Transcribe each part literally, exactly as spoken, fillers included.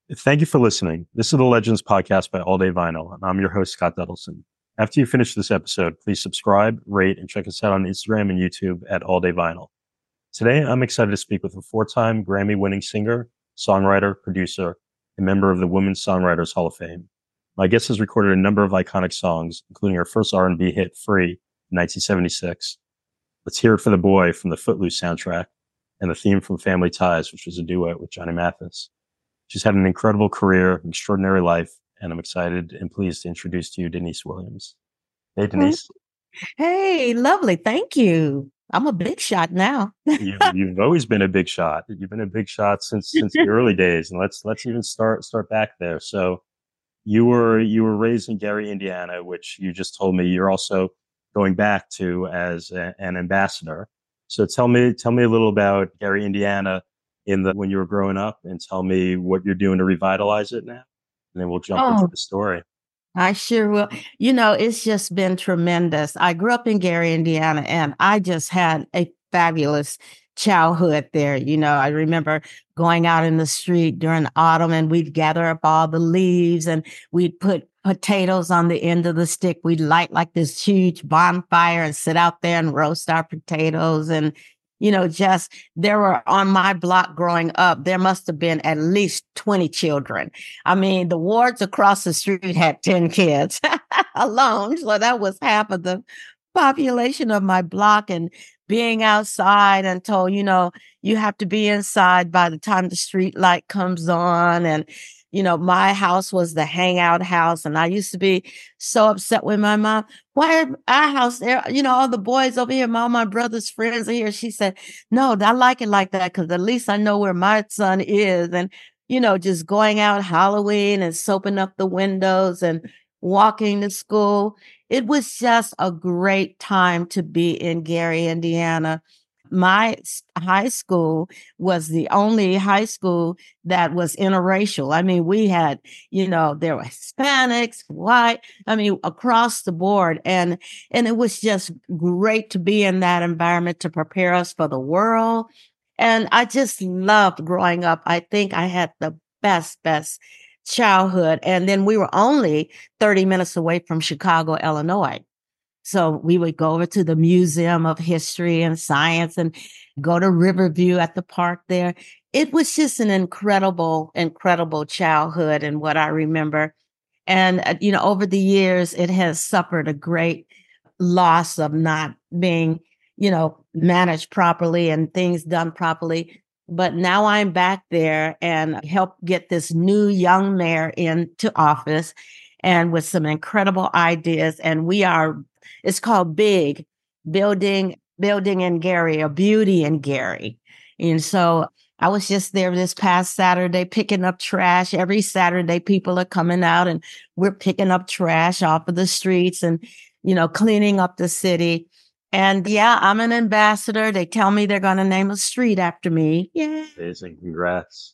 Thank you for listening. This is the Legends podcast by All Day Vinyl, and I'm your host, Scott Duddleson. After you finish this episode, please subscribe, rate, and check us out on Instagram and YouTube at All Day Vinyl. Today, I'm excited to speak with a four-time Grammy-winning singer, songwriter, producer, and member of the Women's Songwriters Hall of Fame. My guest has recorded a number of iconic songs, including her first R and B hit, Free, in nineteen seventy-six. Let's hear it for the boy from the Footloose soundtrack and the theme from Family Ties, which was a duet with Johnny Mathis. She's had an incredible career, an extraordinary life, and I'm excited and pleased to introduce to you Deniece Williams. Hey, Deniece. Hey, lovely. Thank you. I'm a big shot now. you, you've always been a big shot. You've been a big shot since since the early days, and let's let's even start start back there. So, you were you were raised in Gary, Indiana, which you just told me you're also going back to as a, an ambassador. So, tell me tell me a little about Gary, Indiana, in the when you were growing up, and tell me what you're doing to revitalize it now, and then we'll jump into Oh, the story. I sure will. You know, it's just been tremendous. I grew up in Gary, Indiana, and I just had a fabulous childhood there. You know, I remember going out in the street during autumn and we'd gather up all the leaves and we'd put potatoes on the end of the stick. We'd light like this huge bonfire and sit out there and roast our potatoes. And, you know, just there were on my block growing up, there must have been at least twenty children. I mean, the wards across the street had ten kids alone. So that was half of the population of my block. And being outside and told, you know, you have to be inside by the time the street light comes on. And, you know, my house was the hangout house. And I used to be so upset with my mom. Why are our house there? You know, all the boys over here, all my brother's friends are here. She said, no, I like it like that because at least I know where my son is. And, you know, just going out Halloween and soaping up the windows and walking to school. It was just a great time to be in Gary, Indiana. My high school was the only high school that was interracial. I mean, we had, you know, there were Hispanics, white, I mean, across the board. And, and it was just great to be in that environment to prepare us for the world. And I just loved growing up. I think I had the best, best childhood. And then we were only thirty minutes away from Chicago, Illinois. So we would go over to the Museum of History and Science and go to Riverview at the park there. It was just an incredible, incredible childhood and what I remember. And, uh, you know, over the years, it has suffered a great loss of not being, you know, managed properly and things done properly. But now I'm back there and help get this new young mayor into office and with some incredible ideas. And we are, it's called BIG, Building, Building in Gary, or Beauty in Gary. And so I was just there this past Saturday picking up trash. Every Saturday, people are coming out and we're picking up trash off of the streets and, you know, cleaning up the city. And yeah, I'm an ambassador. They tell me they're going to name a street after me. Yeah. Amazing. Congrats.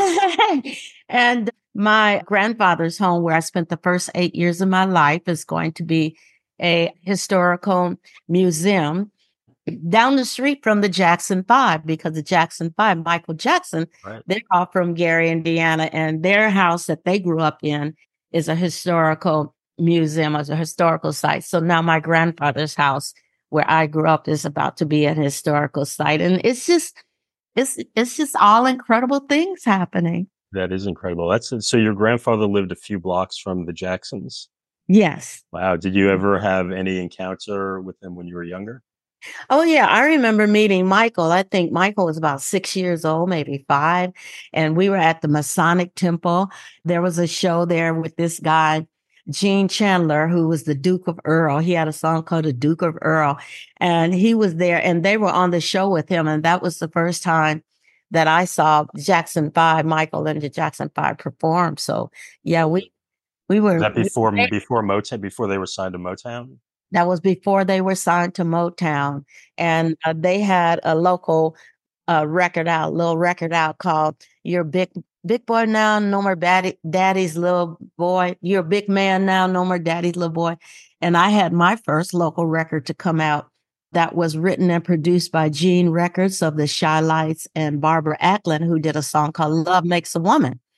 And my grandfather's home, where I spent the first eight years of my life, is going to be a historical museum down the street from the Jackson Five, because the Jackson Five, Michael Jackson, Right. they're all from Gary, Indiana, and their house that they grew up in is a historical museum, as a historical site. So now my grandfather's house, where I grew up, is about to be an historical site. And it's just, it's, it's just all incredible things happening. That is incredible. That's so your grandfather lived a few blocks from the Jacksons. Yes. Wow. Did you ever have any encounter with them when you were younger? Oh, yeah. I remember meeting Michael. I think Michael was about six years old, maybe five. And we were at the Masonic Temple. There was a show there with this guy, Gene Chandler, who was the Duke of Earl. He had a song called The Duke of Earl. And he was there and they were on the show with him. And that was the first time that I saw Jackson Five, Michael and the Jackson Five perform. So, yeah, we, we Was were. that before before Motown, before they were signed to Motown? That was before they were signed to Motown. And uh, they had a local uh, record out, little record out called You're Big Big Boy Now, No More Daddy, Daddy's Little Boy. You're a Big Man Now, No More Daddy's Little Boy. And I had my first local record to come out that was written and produced by Gene Records of the Shy Lights and Barbara Acklin, who did a song called Love Makes a Woman.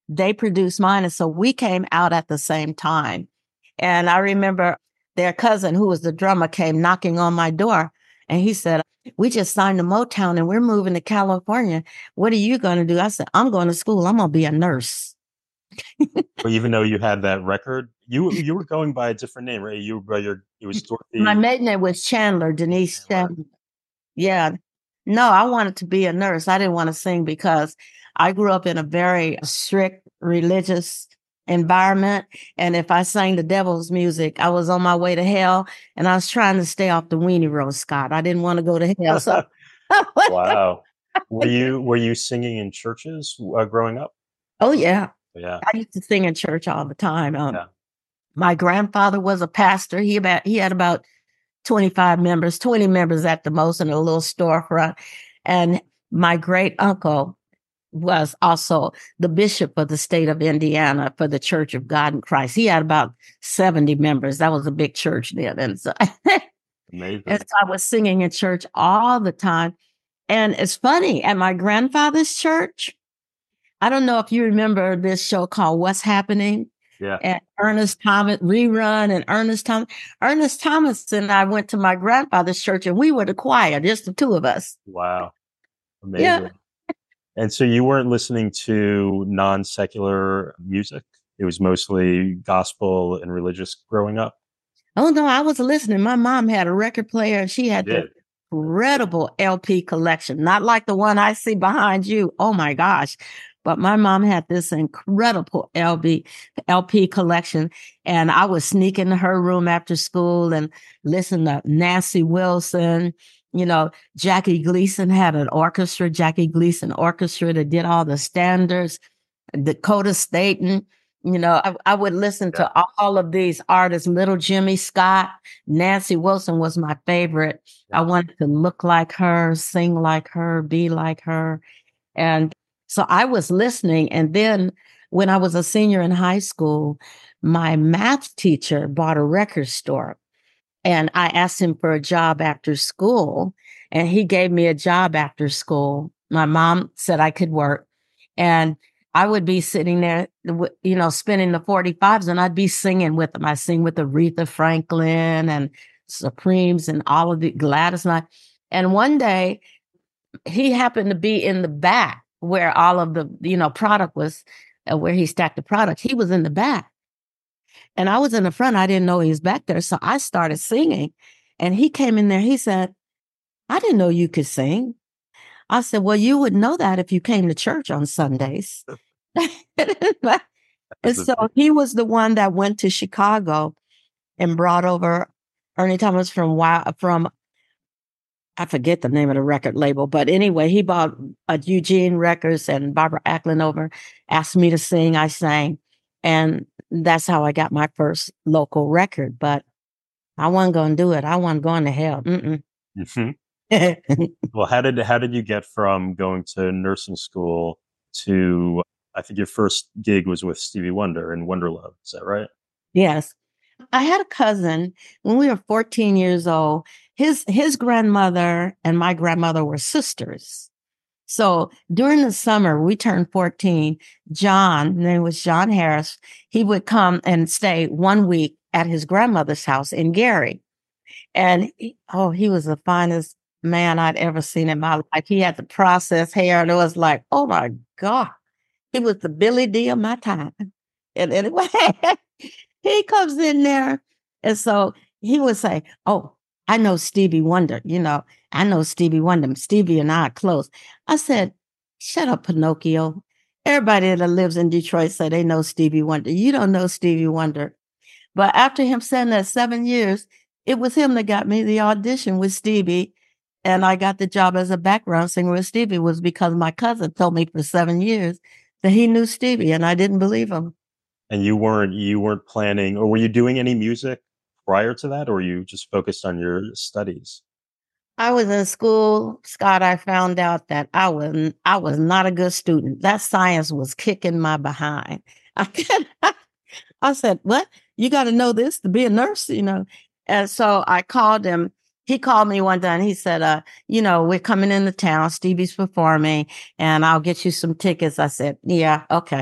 they produced mine. And so we came out at the same time. And I remember their cousin, who was the drummer, came knocking on my door. And he said, we just signed to Motown and we're moving to California. What are you going to do? I said, I'm going to school. I'm going to be a nurse. Well, even though you had that record, you you were going by a different name, right? You were your it was Dorothy. My maiden name was Chandler, Denise Chandler. Chandler. Yeah. No, I wanted to be a nurse. I didn't want to sing because I grew up in a very strict religious environment. And if I sang the devil's music, I was on my way to hell. And I was trying to stay off the weenie road, Scott. I didn't want to go to hell. So. Wow. Were you were you singing in churches uh, growing up? Oh, yeah. Yeah. I used to sing in church all the time. Um, yeah. My grandfather was a pastor. He about he had about twenty-five members, twenty members at the most in a little storefront. And my great uncle was also the bishop of the state of Indiana for the Church of God in Christ. He had about seventy members. That was a big church then. And so, Amazing. And so I was singing in church all the time. And it's funny, at my grandfather's church, I don't know if you remember this show called What's Happening. Yeah. And Ernest Thomas, rerun, and Ernest Thomas. Ernest Thomas and I went to my grandfather's church, and we were the choir, just the two of us. Wow. Amazing. Yeah. And so you weren't listening to non-secular music? It was mostly gospel and religious growing up? Oh, no, I was listening. My mom had a record player, and she had this incredible L P collection, not like the one I see behind you. Oh, my gosh. But my mom had this incredible L P, L P collection, and I would sneak into her room after school and listen to Nancy Wilson. You know, Jackie Gleason had an orchestra, Jackie Gleason Orchestra, that did all the standards, Dakota Staten. You know, I, I would listen yeah. to all of these artists, Little Jimmy Scott. Nancy Wilson was my favorite. Yeah. I wanted to look like her, sing like her, be like her. And so I was listening. And then when I was a senior in high school, my math teacher bought a record store. And I asked him for a job after school. And he gave me a job after school. My mom said I could work. And I would be sitting there, you know, spinning the forty-fives, and I'd be singing with them. I sing with Aretha Franklin and Supremes and all of the Gladys Knight. And one day he happened to be in the back where all of the, you know, product was, uh, where he stacked the product. He was in the back. And I was in the front. I didn't know he was back there. So I started singing. And he came in there. He said, I didn't know you could sing. I said, well, you would know that if you came to church on Sundays. And so he was the one that went to Chicago and brought over Ernie Thomas from, from I forget the name of the record label. But anyway, he bought uh, Eugene Records, and Barbara Acklin over, asked me to sing. I sang. And that's how I got my first local record. But I wasn't going to do it. I wasn't going to hell. Mm-mm. Mm-hmm. Well, how did how did you get from going to nursing school to, I think your first gig was with Stevie Wonder in Wonderlove. Is that right? Yes. I had a cousin when we were fourteen years old. His his grandmother and my grandmother were sisters. So during the summer, we turned fourteen. John, his name was John Harris, he would come and stay one week at his grandmother's house in Gary. And he, oh, he was the finest man I'd ever seen in my life. He had the processed hair, and it was like, oh my God, he was the Billy D of my time. And anyway, he comes in there, and so he would say, oh, I know Stevie Wonder. You know, I know Stevie Wonder. Stevie and I are close. I said, shut up, Pinocchio. Everybody that lives in Detroit say they know Stevie Wonder. You don't know Stevie Wonder. But after him saying that seven years, it was him that got me the audition with Stevie. And I got the job as a background singer with Stevie. Was because my cousin told me for seven years that he knew Stevie, and I didn't believe him. And you weren't you weren't planning, or were you doing any music prior to that, or were you just focused on your studies? I was in school, Scott. I found out that I was I was not a good student. That science was kicking my behind. I, I said, "What? You got to know this to be a nurse, you know?" And so I called him. He called me one day and he said, uh, you know, we're coming into town. Stevie's performing and I'll get you some tickets. I said, yeah, okay.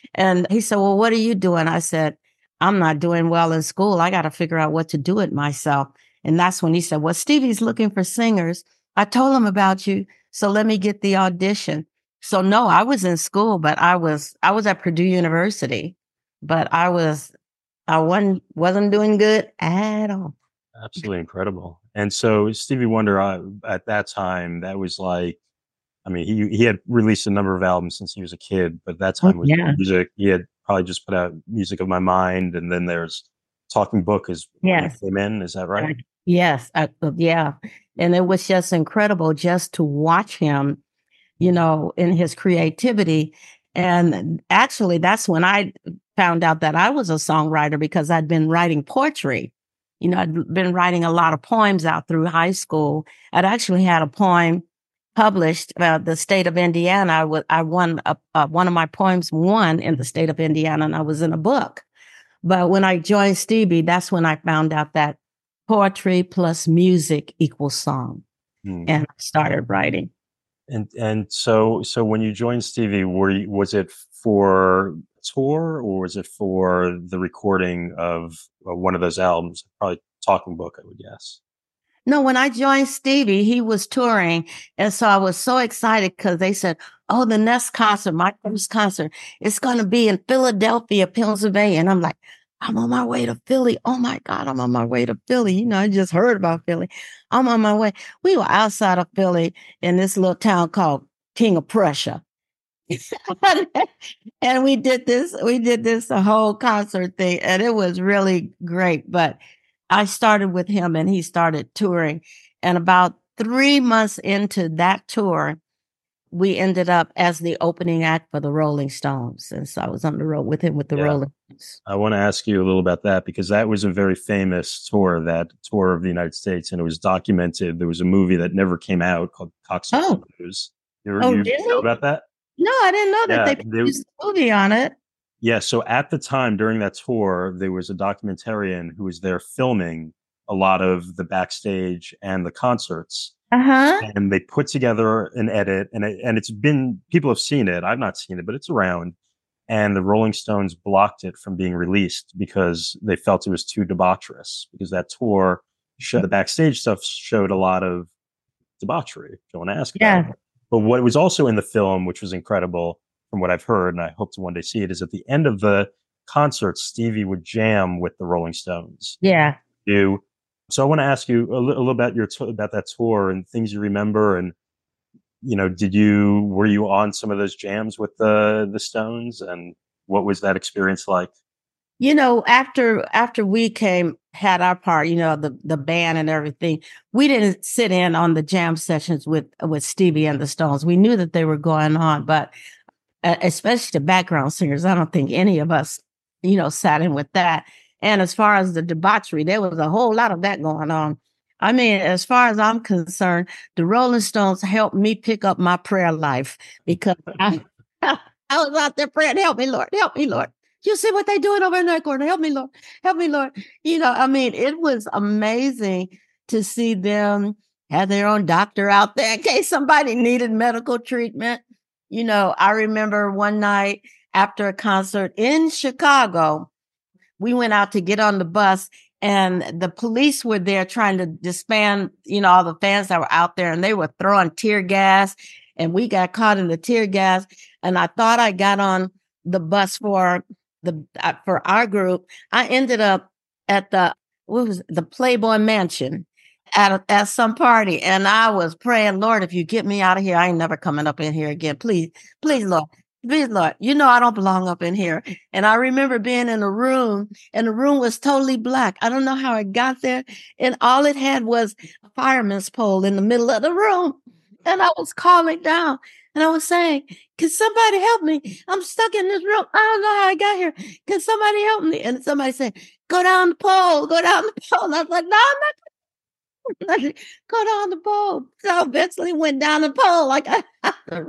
And he said, well, what are you doing? I said, I'm not doing well in school. I got to figure out what to do with myself. And that's when he said, well, Stevie's looking for singers. I told him about you. So let me get the audition. So no, I was in school, but I was, I was at Purdue University, but I was, I wasn't, wasn't doing good at all. Absolutely incredible. And so Stevie Wonder, uh, at that time, that was like, I mean, he he had released a number of albums since he was a kid, but that Oh, time was yeah. music. He had probably just put out Music of My Mind, and then there's Talking Book is when it Yes. came in. Is that right? Yes. I, uh, yeah. And it was just incredible just to watch him, you know, in his creativity. And actually, that's when I found out that I was a songwriter because I'd been writing poetry. You know, I'd been writing a lot of poems out through high school. I'd actually had a poem published about the state of Indiana. I, w- I won a, uh, one of my poems won in the state of Indiana, and I was in a book. But when I joined Stevie, that's when I found out that poetry plus music equals song, Hmm. and I started writing. And and so so when you joined Stevie, were you, was it for tour or was it for the recording of uh, one of those albums? Probably Talking Book, I would guess. No, when I joined Stevie, he was touring. And so I was so excited because they said, oh, the next concert, my first concert, it's going to be in Philadelphia, Pennsylvania. And I'm like, I'm on my way to Philly. Oh my God, I'm on my way to Philly. You know, I just heard about Philly. I'm on my way. We were outside of Philly in this little town called King of Prussia. And we did this, we did this a whole concert thing, and it was really great. But I started with him and he started touring. And about three months into that tour, we ended up as the opening act for the Rolling Stones. And so I was on the road with him with the Yeah. Rolling Stones. I want to ask you a little about that because that was a very famous tour, that tour of the United States, and it was documented. There was a movie that never came out called Coxsacks Oh, Blues. You, ever- oh, you did know he? about that? No, I didn't know that Yeah, they they, produced a movie on it. yeah. So at the time during that tour, there was a documentarian who was there filming a lot of the backstage and the concerts, Uh-huh. and they put together an edit, and it, and it's been, people have seen it. I've not seen it, but it's around. And the Rolling Stones blocked it from being released because they felt it was too debaucherous. Because that tour, showed, the backstage stuff showed a lot of debauchery. If you want to ask about Yeah. it. But what was also in the film, which was incredible from what I've heard, and I hope to one day see it, is at the end of the concert, Stevie would jam with the Rolling Stones. Yeah. Do so. I want to ask you a, li- a little about your t- about that tour and things you remember, and you know, did you were you on some of those jams with the the Stones, and what was that experience like? You know, after after we came, had our part, you know, the the band and everything, we didn't sit in on the jam sessions with with Stevie and the Stones. We knew that they were going on, but uh, especially the background singers, I don't think any of us, you know, sat in with that. And as far as the debauchery, there was a whole lot of that going on. I mean, as far as I'm concerned, the Rolling Stones helped me pick up my prayer life because I, I was out there praying, help me, Lord, help me, Lord. You see what they're doing over in that corner. Help me, Lord. Help me, Lord. You know, I mean, it was amazing to see them have their own doctor out there in case somebody needed medical treatment. You know, I remember one night after a concert in Chicago, we went out to get on the bus and the police were there trying to disband, you know, all the fans that were out there, and they were throwing tear gas, and we got caught in the tear gas. And I thought I got on the bus for the uh, for our group. I ended up at the what was it, the Playboy Mansion at a, at some party, and I was praying, Lord, if you get me out of here, I ain't never coming up in here again. Please, please, Lord, please, Lord. You know I don't belong up in here. And I remember being in a room, and the room was totally black. I don't know how I got there, and all it had was a fireman's pole in the middle of the room, and I was calling down. And I was saying, can somebody help me? I'm stuck in this room. I don't know how I got here. Can somebody help me? And somebody said, go down the pole, go down the pole. And I was like, no, I'm not going to go down the pole. So I eventually went down the pole like I, I said,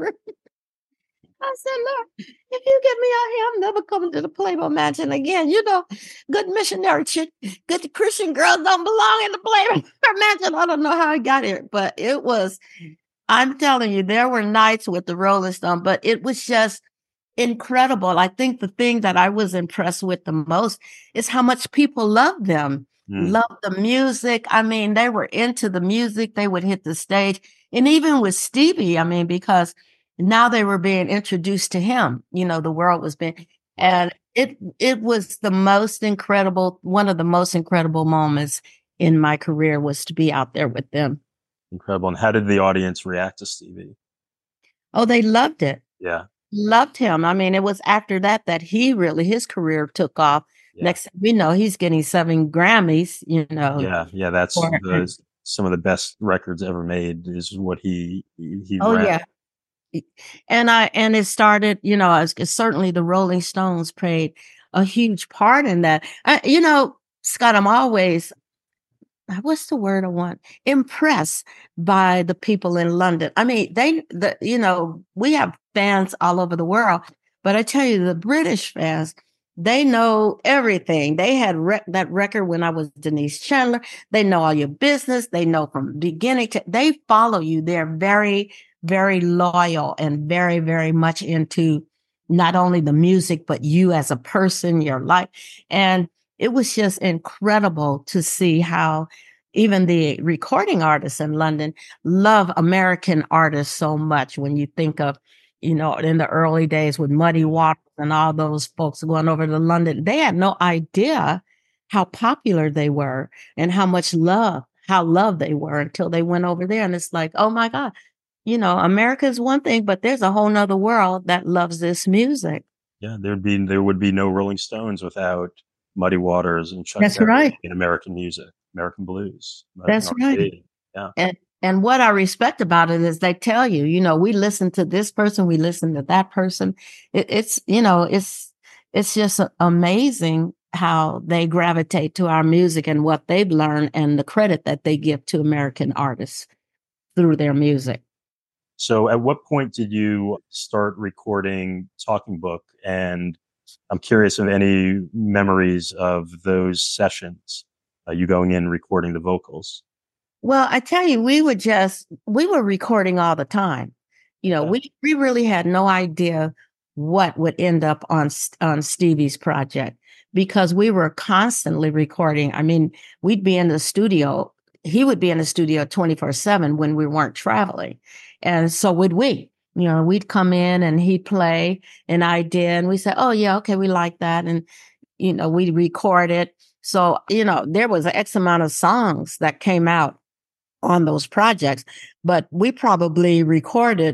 Lord, if you get me out here, I'm never coming to the Playboy Mansion again. You know, good missionary chick, good Christian girls don't belong in the Playboy Mansion. I don't know how I got here, but it was, I'm telling you, there were nights with the Rolling Stone, but it was just incredible. I think the thing that I was impressed with the most is how much people loved them, Mm, loved the music. I mean, they were into the music. They would hit the stage. And even with Stevie, I mean, because now they were being introduced to him, you know, the world was being, right. and it it was the most incredible, one of the most incredible moments in my career was to be out there with them. Incredible. And how did the audience react to Stevie? Oh, they loved it. Yeah. Loved him. I mean, it was after that that he really his career took off. Yeah. Next thing we know, he's getting seven Grammys, you know, Yeah. Yeah. That's for the, some of the best records ever made is what he, he, he oh, ran. yeah. And I and it started, you know, as certainly the Rolling Stones played a huge part in that. I, you know, Scott, I'm always uh, what's the word I want? Impressed by the people in London. I mean, they, the, you know, we have fans all over the world, but I tell you, the British fans, they know everything. They had rec- that record when I was Denise Chandler. They know all your business. They know from beginning to, they follow you. They're very, very loyal and very, very much into not only the music, but you as a person, your life. And it was just incredible to see how even the recording artists in London love American artists so much. When you think of, you know, in the early days with Muddy Waters and all those folks going over to London, they had no idea how popular they were and how much love, how loved they were until they went over there. And it's like, oh my God, you know, America is one thing, but there's a whole nother world that loves this music. Yeah. There'd be, there would be no Rolling Stones without Muddy Waters and Chuck That's Berry right. in American music, American blues, American That's right. R and B. Yeah. And and what I respect about it is they tell you, you know, we listen to this person, we listen to that person. It, it's, you know, it's it's just amazing how they gravitate to our music and what they've learned and the credit that they give to American artists through their music. So at what point did you start recording Talking Book? And I'm curious of any memories of those sessions, uh, you going in recording the vocals. Well, I tell you, we were just we were recording all the time. You know, Yeah. we we really had no idea what would end up on S- on Stevie's project because we were constantly recording. I mean, we'd be in the studio. He would be in the studio twenty-four seven when we weren't traveling. And so would we. You know, we'd come in and he'd play an idea and we said, "Oh yeah, okay, we like that." And you know, we'd record it. So, you know, there was an X amount of songs that came out on those projects, but we probably recorded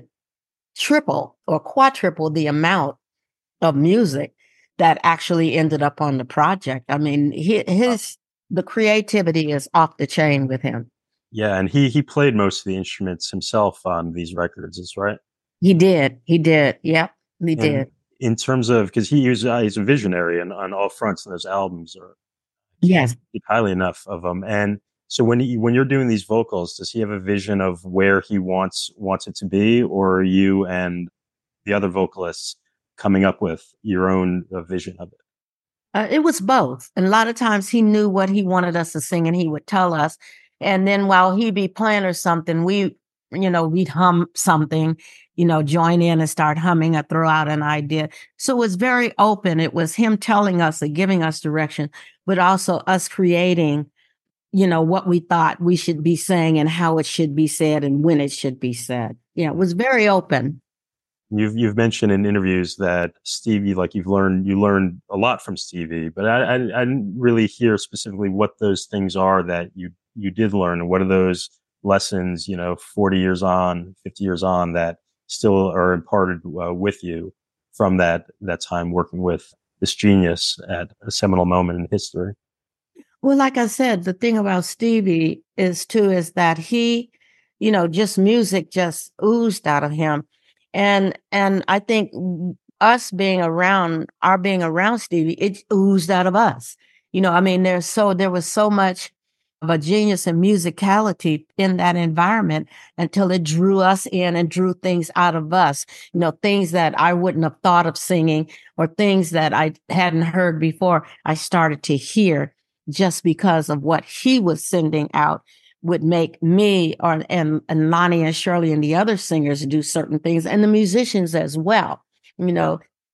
triple or quadruple the amount of music that actually ended up on the project. I mean, his, Uh, his the creativity is off the chain with him. yeah. And he, he played most of the instruments himself on these records. Is right. He did. He did. Yep, he And did. in terms of, cause he was, uh, he's a visionary and on all fronts and those albums are, can't Yes. speak highly enough of them. And so when he, when you're doing these vocals, does he have a vision of where he wants wants it to be, or are you and the other vocalists coming up with your own uh, vision of it? Uh, it was both. And a lot of times he knew what he wanted us to sing and he would tell us. And then while he'd be playing or something, we, you know, we'd hum something, you know, join in and start humming or throw out an idea. So it was very open. It was him telling us and giving us direction, but also us creating, you know, what we thought we should be saying and how it should be said and when it should be said. Yeah, it was very open. You've you've mentioned in interviews that Stevie, like you've learned you learned a lot from Stevie, but I, I I didn't really hear specifically what those things are that you you did learn, and what are those lessons, you know, forty years on, fifty years on, that still are imparted uh, with you from that that time working with this genius at a seminal moment in history. Well, like I said, the thing about Stevie is too is that he, you know, just music just oozed out of him. And and I think w- us being around, our being around Stevie, it oozed out of us. You know, I mean, there's so there was so much of a genius and musicality in that environment until it drew us in and drew things out of us, you know, things that I wouldn't have thought of singing or things that I hadn't heard before. I started to hear just because of what he was sending out would make me or and, and Lonnie and Shirley and the other singers do certain things and the musicians as well. You know,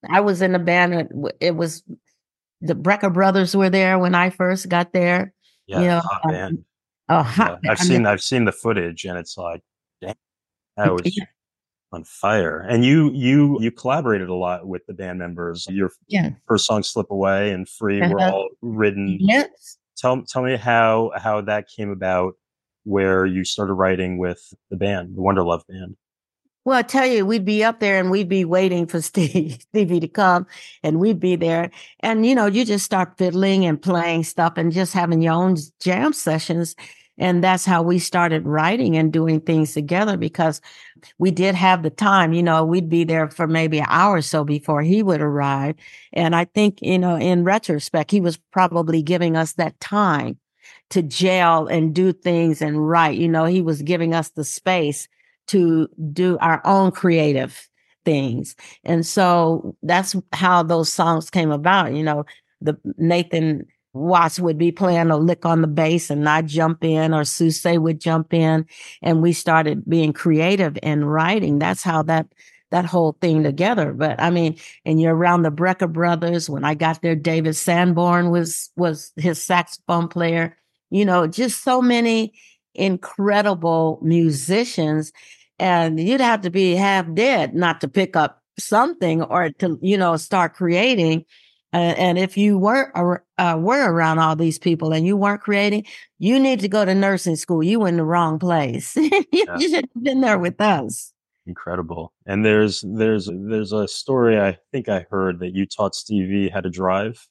I was in the band. It, it was the Brecker Brothers were there when I first got there. You Yeah, know, hot band. um, oh, Yeah, hot, I've I mean, seen I've seen the footage, and it's like, dang, that it, was it, on fire. And you you you collaborated a lot with the band members. Your yeah. first song, "Slip Away," and "Free" were Uh-huh. all written. Yes. Tell tell me how how that came about, where you started writing with the band, the Wonder Love band. Well, I tell you, we'd be up there and we'd be waiting for Steve, Stevie to come, and we'd be there. And, you know, you just start fiddling and playing stuff and just having your own jam sessions. And that's how we started writing and doing things together because we did have the time. You know, we'd be there for maybe an hour or so before he would arrive. And I think, you know, in retrospect, he was probably giving us that time to gel and do things and write. You know, he was giving us the space to do our own creative things. And so that's how those songs came about. You know, the Nathan Watts would be playing a lick on the bass and I'd jump in, or Susse would jump in, and we started being creative and writing. That's how that that whole thing together. But I mean, and you're around the Brecker Brothers. When I got there, David Sanborn was was his saxophone player. You know, just so many incredible musicians, and you'd have to be half dead not to pick up something or to, you know, start creating. Uh, and if you were uh, were around all these people and you weren't creating, you need to go to nursing school. You in the wrong place. you Yeah, should have been there with us. incredible. And there's there's there's a story I think I heard that you taught Stevie how to drive.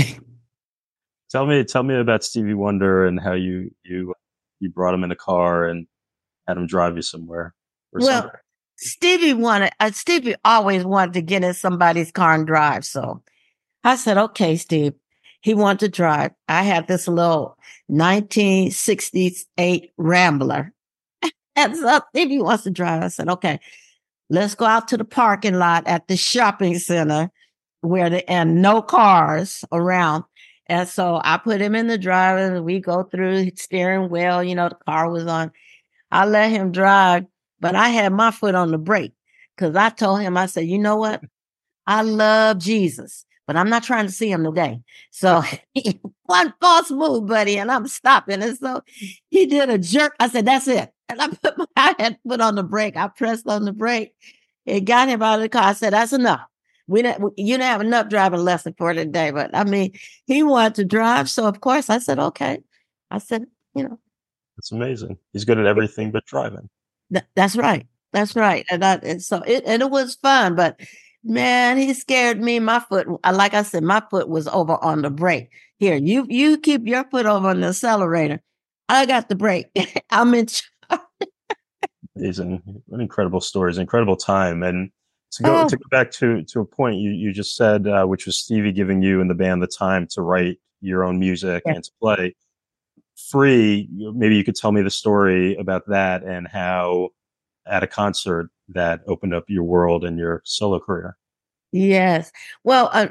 Tell me tell me about Stevie Wonder and how you you you brought him in a car and had him drive you somewhere or Well, somewhere. Stevie wanted, uh, Stevie always wanted to get in somebody's car and drive. So I said, okay, Steve. He wanted to drive. I had this little nineteen sixty-eight Rambler. And so Stevie wants to drive. I said, okay, let's go out to the parking lot at the shopping center where the, and no cars around. And so I put him in the driver and we go through steering wheel. You know, the car was on. I let him drive, but I had my foot on the brake because I told him, I said, you know what? I love Jesus, but I'm not trying to see him today. So one false move, buddy, and I'm stopping. And so he did a jerk. I said, that's it. And I put my I had put on the brake. I pressed on the brake. It got him out of the car. I said, that's enough. We didn't, you didn't have enough driving lesson for today. But I mean, he wanted to drive. So of course I said, okay. I said, you know, It's amazing. He's good at everything but driving. th- that's right. That's right. And, I, and so it, and it was fun, but man, he scared me. My foot, like I said, my foot was over on the brake. Here, you you keep your foot over on the accelerator. I got the brake. I'm in charge. Amazing. What incredible stories, incredible time. And to go Oh, to go back to to a point you, you just said, uh, which was Stevie giving you and the band the time to write your own music yeah. and to play. Free, maybe you could tell me the story about that and how at a concert that opened up your world and your solo career. Yes. Well, uh,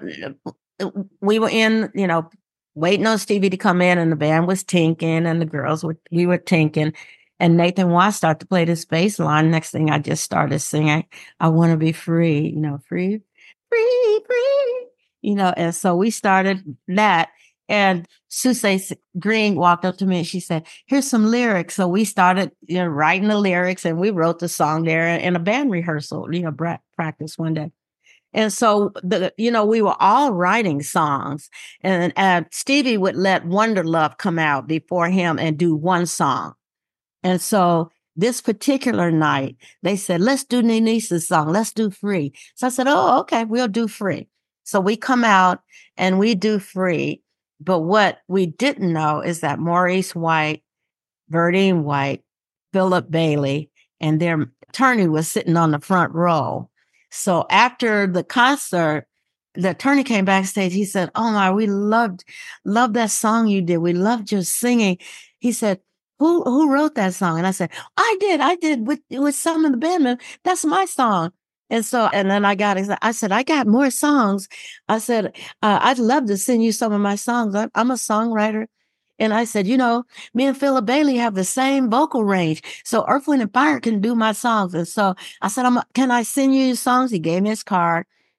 we were in, you know, waiting on Stevie to come in, and the band was tinking, and the girls were, we were tinking. And Nathan Watts started to play this bass line. Next thing I just started singing, I want to be free, you know, free, free, free, you know. And so we started that. And Susie Green walked up to me and she said, here's some lyrics. So we started, you know, writing the lyrics, and we wrote the song there in a band rehearsal, you know, practice one day. And so the, you know, we were all writing songs, and uh, Stevie would let Wonder Love come out before him and do one song. And so this particular night, they said, let's do Nenice's song. Let's do Free. So I said, oh, okay, we'll do Free. So we come out and we do Free. But what we didn't know is that Maurice White, Verdine White, Philip Bailey, and their attorney was sitting on the front row. So after the concert, the attorney came backstage. He said, oh my, we loved, loved that song you did. We loved your singing. He said, who, who wrote that song? And I said, I did, I did with, with some of the band members. That's my song. And so, and then I got, I said, I got more songs. I said, uh, I'd love to send you some of my songs. I'm, I'm a songwriter. And I said, you know, me and Philip Bailey have the same vocal range. So Earth, Wind and Fire can do my songs. And so I said, I'm, can I send you songs? He gave me his card.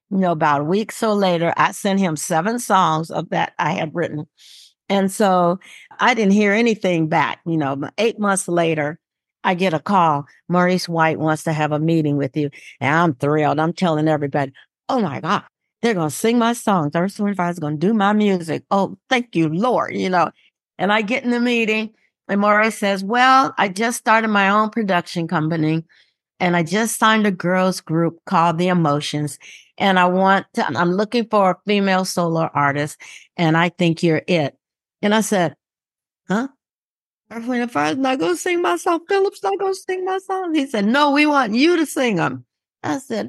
You know, about a week so later, I sent him seven songs of that I had written. And so I didn't hear anything back. You know, eight months later, I get a call. Maurice White wants to have a meeting with you. And I'm thrilled. I'm telling everybody, oh my God, they're going to sing my songs. Earth, Wind, and Fire is going to do my music. Oh, thank you, Lord. You know, and I get in the meeting and Maurice says, well, I just started my own production company and I just signed a girls group called The Emotions. And I want to, I'm looking for a female solo artist and I think you're it. And I said, huh? Earth, Wind, and Fire is not going to sing my song. Philip's not going to sing my song. He said, no, we want you to sing them. I said,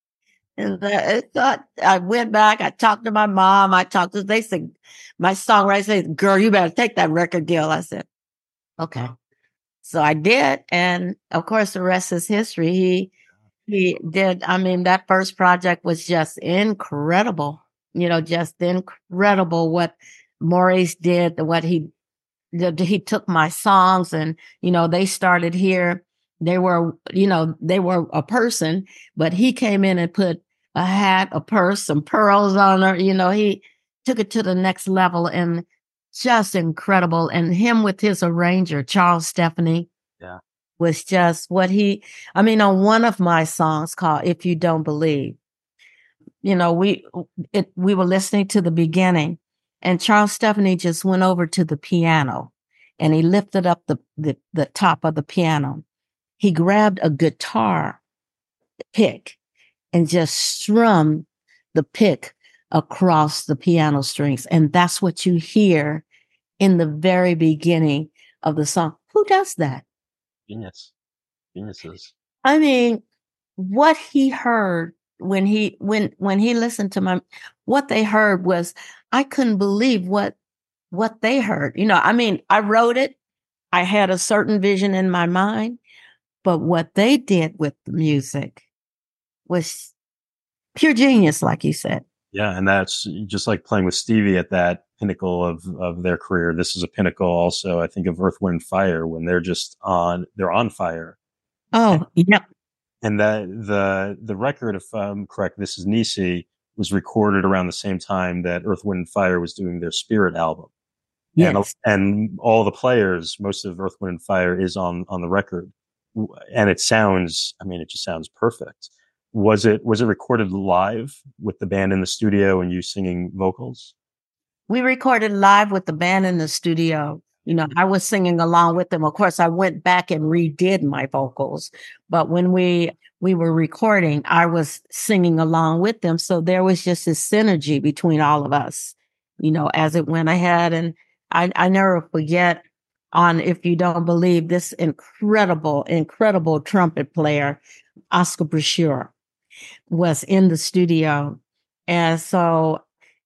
and I thought I went back. I talked to my mom. I talked to, they said, my songwriter said, girl, you better take that record deal. I said, okay. So I did. And of course, the rest is history. He, he did. I mean, that first project was just incredible, you know, just incredible what Maurice did, what he did. He took my songs and, you know, they started here. They were, you know, they were a person, but he came in and put a hat, a purse, some pearls on her. You know, he took it to the next level and just incredible. And him with his arranger, Charles Stephanie. Yeah. Was just what he, I mean, on one of my songs called If You Don't Believe, you know, we, it, we were listening to the beginning and Charles Stephanie just went over to the piano and he lifted up the, the, the top of the piano. He grabbed a guitar pick and just strummed the pick across the piano strings. And that's what you hear in the very beginning of the song. Who does that? Genius. Geniuses. I mean, what he heard when he when when he listened to my what they heard was I couldn't believe what what they heard. You know, I mean, I wrote it. I had a certain vision in my mind, but what they did with the music was pure genius, like you said. Yeah, and that's just like playing with Stevie at that pinnacle of of their career. This is a pinnacle also, I think, of Earth, Wind, and Fire when they're just on they're on fire. Oh, yep. And that the the record, if I'm correct, This Is Nisi, was recorded around the same time that Earth, Wind, and Fire was doing their Spirit album. Yes. And and all the players, most of Earth, Wind, and Fire is on on the record, and it sounds, I mean, it just sounds perfect. Was it was it recorded live with the band in the studio and you singing vocals? We recorded live with the band in the studio. You know, I was singing along with them. Of course, I went back and redid my vocals, but when we we were recording, I was singing along with them. So there was just this synergy between all of us, you know, as it went ahead. And I, I never forget on If You Don't Believe, this incredible, incredible trumpet player, Oscar Brashear, was in the studio. And so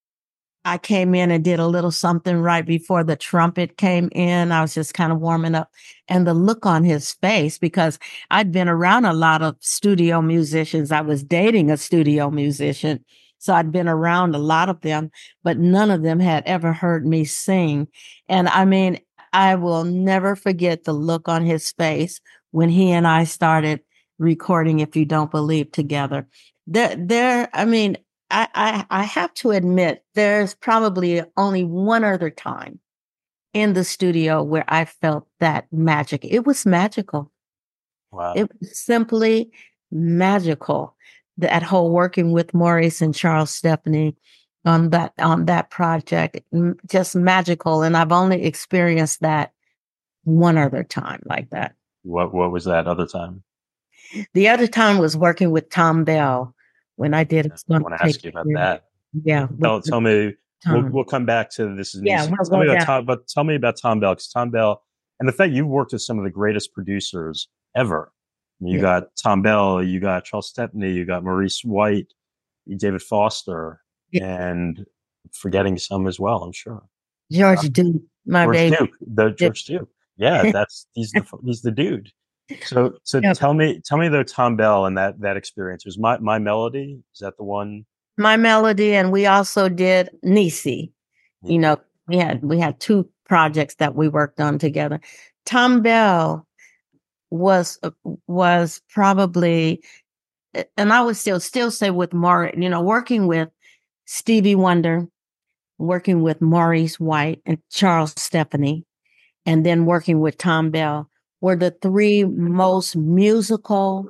I came in and did a little something right before the trumpet came in. I was just kind of warming up and the look on his face, because I'd been around a lot of studio musicians. I was dating a studio musician. So I'd been around a lot of them, but none of them had ever heard me sing. And I mean, I will never forget the look on his face when he and I started recording If You Don't Believe together. There, there, I mean, I, I, I have to admit, there's probably only one other time in the studio where I felt that magic. It was magical. Wow. It was simply magical. That whole working with Maurice and Charles Stephanie on that on that project, just magical. And I've only experienced that one other time like that. What what was that other time? The other time was working with Thom Bell when I did. I want to ask you about that. Yeah. Tell, tell me, we'll, we'll come back to This Is Yeah, Nisi. we'll Tell me go about down. Tom, but tell me about Thom Bell, because Thom Bell, and the fact you've worked with some of the greatest producers ever. I mean, you Yeah. got Thom Bell, you got Charles Stepney, you got Maurice White, David Foster, Yeah. and forgetting some as well, I'm sure. George Uh, Duke, my George baby. Duke, the George Duke. Yeah, that's he's the he's the dude. So so Yeah. tell me tell me though, Thom Bell and that that experience. Was my my melody? Is that the one? My Melody, and we also did Nisi. You know, we had we had two projects that we worked on together. Thom Bell was was probably and I would still still say with more, you know, working with Stevie Wonder, working with Maurice White and Charles Stephanie, and then working with Thom Bell were the three most musical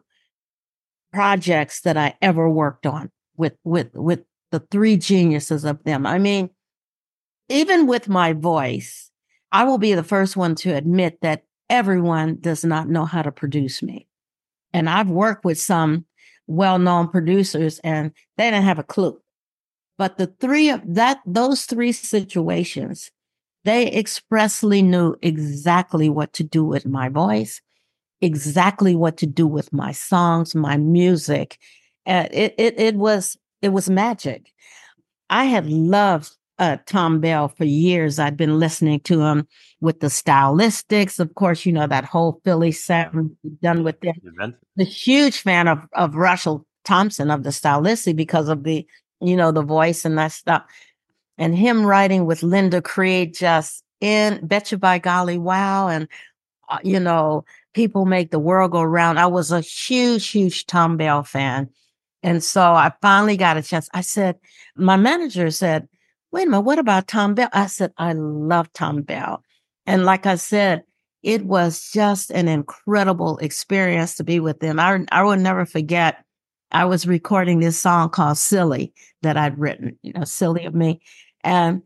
projects that I ever worked on with with with the three geniuses of them. I mean, even with my voice, I will be the first one to admit that everyone does not know how to produce me. And I've worked with some well-known producers and they didn't have a clue. But the three of that, those three situations, they expressly knew exactly what to do with my voice, exactly what to do with my songs, my music. Uh, it, it, it was, it was magic. I had loved uh, Thom Bell for years. I'd been listening to him with the Stylistics. Of course, you know, that whole Philly sound done with them. The huge fan of, of Russell Thompson of the Stylistics because of the, you know, the voice and that stuff. And him writing with Linda Creed just in Betcha by Golly, wow. And, uh, you know, People Make the World Go Round. I was a huge, huge Thom Bell fan. And so I finally got a chance. I said, my manager said, wait a minute, what about Thom Bell? I said, I love Thom Bell. And like I said, it was just an incredible experience to be with them. I, I will never forget, I was recording this song called Silly that I'd written, you know, Silly of Me. And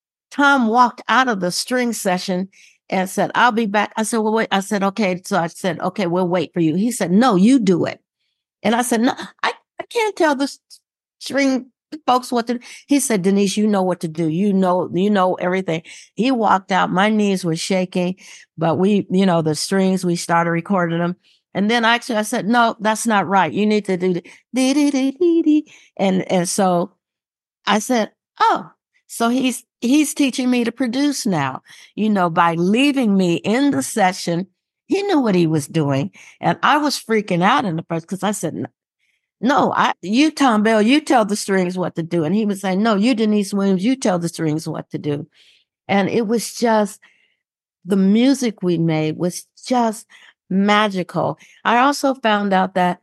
Tom walked out of the string session and said, I'll be back. I said, well, wait. I said, okay. So I said, okay, we'll wait for you. He said, no, you do it. And I said, no, I, I can't tell the string folks what to do. He said, Denise, you know what to do. You know, you know everything. He walked out. My knees were shaking, but we, you know, the strings, we started recording them. And then actually I said, no, that's not right. You need to do the dee dee dee dee dee. And, and so I said, oh, so he's, he's teaching me to produce now, you know, by leaving me in the session. He knew what he was doing. And I was freaking out in the first because I said, no, I, you, Thom Bell, you tell the strings what to do. And he was saying, no, you, Denise Williams, you tell the strings what to do. And it was just, the music we made was just magical. I also found out that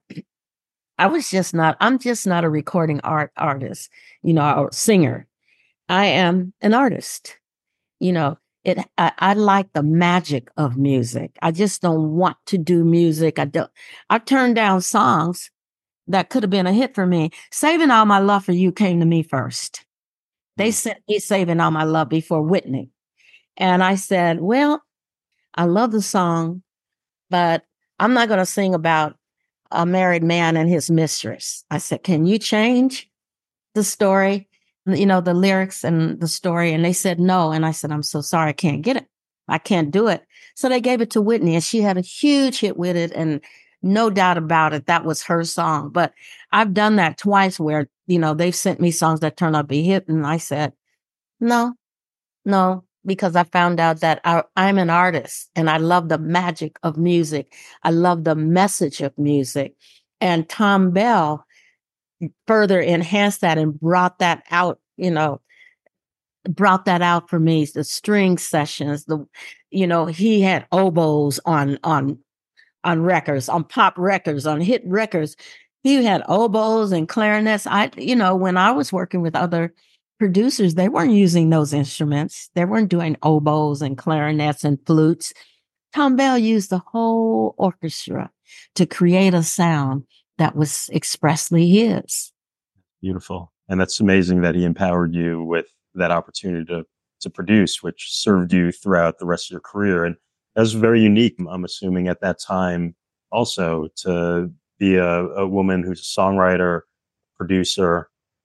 I was just not, I'm just not a recording art artist, you know, or singer. I am an artist. You know, it, I, I like the magic of music. I just don't want to do music. I don't, I turned down songs that could have been a hit for me. Saving All My Love for You came to me first. They sent me Saving All My Love before Whitney. And I said, well, I love the song, but I'm not going to sing about a married man and his mistress. I said, can you change the story? You know, the lyrics and the story. And they said no. And I said, I'm so sorry. I can't get it. I can't do it. So they gave it to Whitney and she had a huge hit with it. And no doubt about it, that was her song. But I've done that twice where, you know, they've sent me songs that turned out to be hit. And I said, no, no, because I found out that I, I'm an artist and I love the magic of music. I love the message of music. And Thom Bell further enhanced that and brought that out, you know, brought that out for me. The string sessions, the, you know, he had oboes on, on, on records, on pop records, on hit records. He had oboes and clarinets. I, you know, when I was working with other producers, they weren't using those instruments. They weren't doing oboes and clarinets and flutes. Thom Bell used the whole orchestra to create a sound that was expressly his. Beautiful. And that's amazing that he empowered you with that opportunity to, to produce, which served you throughout the rest of your career. And that was very unique, I'm assuming, at that time also, to be a, a woman who's a songwriter, producer,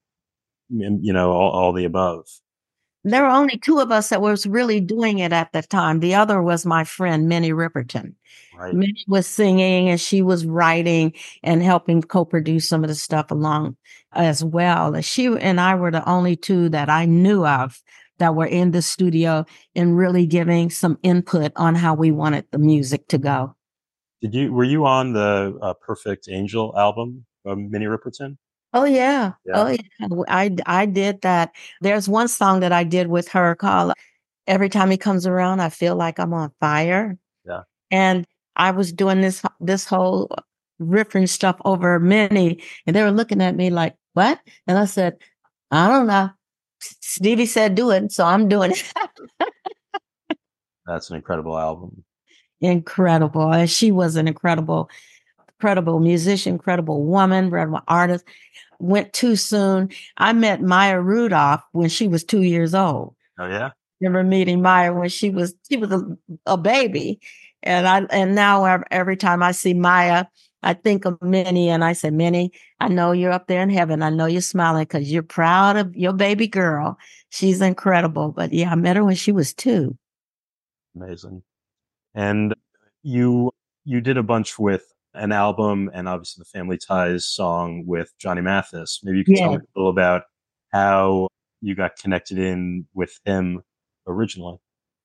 you know, all, all the above. There were only two of us that was really doing it at the time. The other was my friend, Minnie Riperton. Right. Minnie was singing and she was writing and helping co-produce some of the stuff along as well. She and I were the only two that I knew of that were in the studio and really giving some input on how we wanted the music to go. Did you, were you on the uh, Perfect Angel album of Minnie Riperton? Oh, yeah. yeah. Oh, yeah. I, I did that. There's one song that I did with her called Every Time He Comes Around, I Feel Like I'm on Fire. Yeah. And I was doing this, this whole riffing stuff over Minnie. And they were looking at me like, what? And I said, I don't know. Stevie said do it, so I'm doing it. That's an incredible album. Incredible. And she was an incredible, incredible musician, incredible woman, incredible artist. Went too soon. I met Maya Rudolph when she was two years old. Oh yeah. Remember meeting Maya when she was she was a, a baby, and I and now every time I see Maya, I think of Minnie, and I say, Minnie, I know you're up there in heaven. I know you're smiling because you're proud of your baby girl. She's incredible. But yeah, I met her when she was two. Amazing. And you you did a bunch with an album and obviously the Family Ties song with Johnny Mathis. Maybe you could Yeah. tell me a little about how you got connected in with him originally.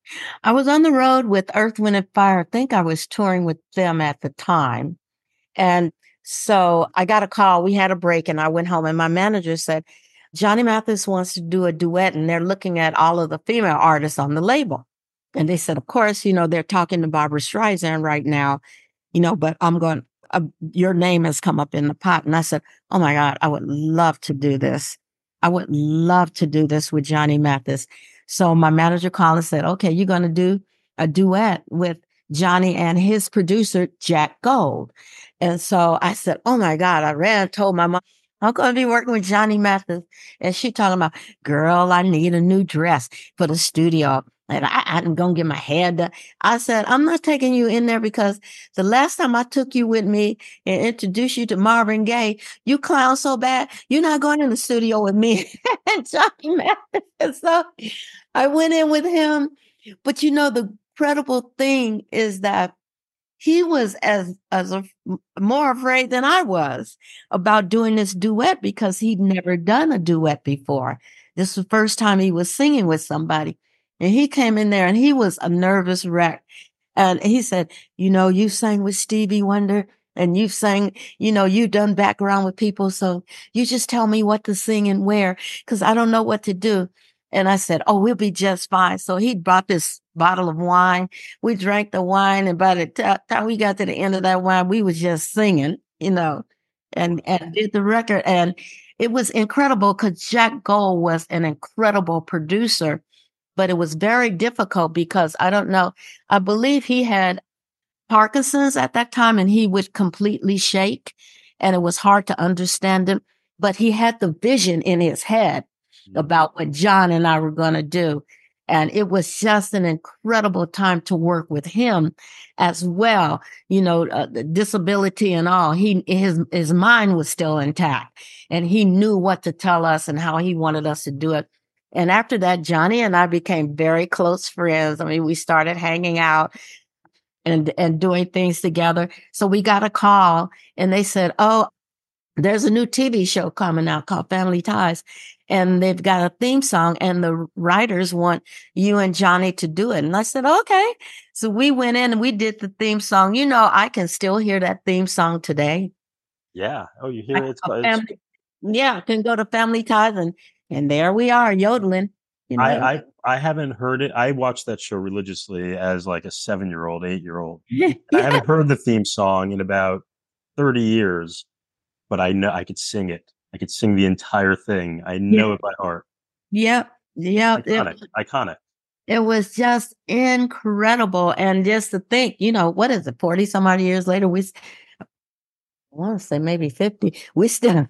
I was on the road with Earth, Wind and Fire. I think I was touring with them at the time. And so I got a call. We had a break and I went home and my manager said, Johnny Mathis wants to do a duet and they're looking at all of the female artists on the label. And they said, of course, you know, they're talking to Barbra Streisand right now, you know, but I'm going, uh, your name has come up in the pot. And I said, oh my God, I would love to do this. I would love to do this with Johnny Mathis. So my manager called and said, okay, you're going to do a duet with Johnny and his producer, Jack Gold. And so I said, oh my God, I ran and told my mom, I'm going to be working with Johnny Mathis. And she talking about, girl, I need a new dress for the studio. And I, I'm going to get my hair done. I said, I'm not taking you in there because the last time I took you with me and introduced you to Marvin Gaye, you clown so bad, you're not going in the studio with me and Johnny Mathis. And so I went in with him. But you know, the incredible thing is that he was as as a, more afraid than I was about doing this duet because he'd never done a duet before. This was the first time he was singing with somebody. And he came in there and he was a nervous wreck. And he said, you know, you sang with Stevie Wonder and you've sang, you know, you've done background with people. So you just tell me what to sing and where, because I don't know what to do. And I said, oh, we'll be just fine. So he brought this bottle of wine. We drank the wine. And by the t- time we got to the end of that wine, we was just singing, you know, and, and did the record. And it was incredible because Jack Gold was an incredible producer, but it was very difficult because I don't know. I believe he had Parkinson's at that time and he would completely shake and it was hard to understand him, but he had the vision in his head about what John and I were going to do. And it was just an incredible time to work with him as well. You know, uh, the disability and all, he, his, his mind was still intact and he knew what to tell us and how he wanted us to do it. And after that, Johnny and I became very close friends. I mean, we started hanging out and, and doing things together. So we got a call and they said, oh, there's a new T V show coming out called Family Ties. And they've got a theme song and the writers want you and Johnny to do it. And I said, okay. So we went in and we did the theme song. You know, I can still hear that theme song today. Yeah. Oh, you hear I, it? It's, family, it's, yeah, I can go to Family Ties and, and there we are yodeling. You know? I, I I haven't heard it. I watched that show religiously as like a seven-year-old, eight-year-old. yeah. I haven't heard the theme song in about thirty years, but I know I could sing it. I could sing the entire thing. I know Yeah. it by heart. Yep. Yep. Iconic. It, Iconic. it was just incredible. And just to think, you know, what is it, forty some odd years later, we, I want to say maybe fifty, we still,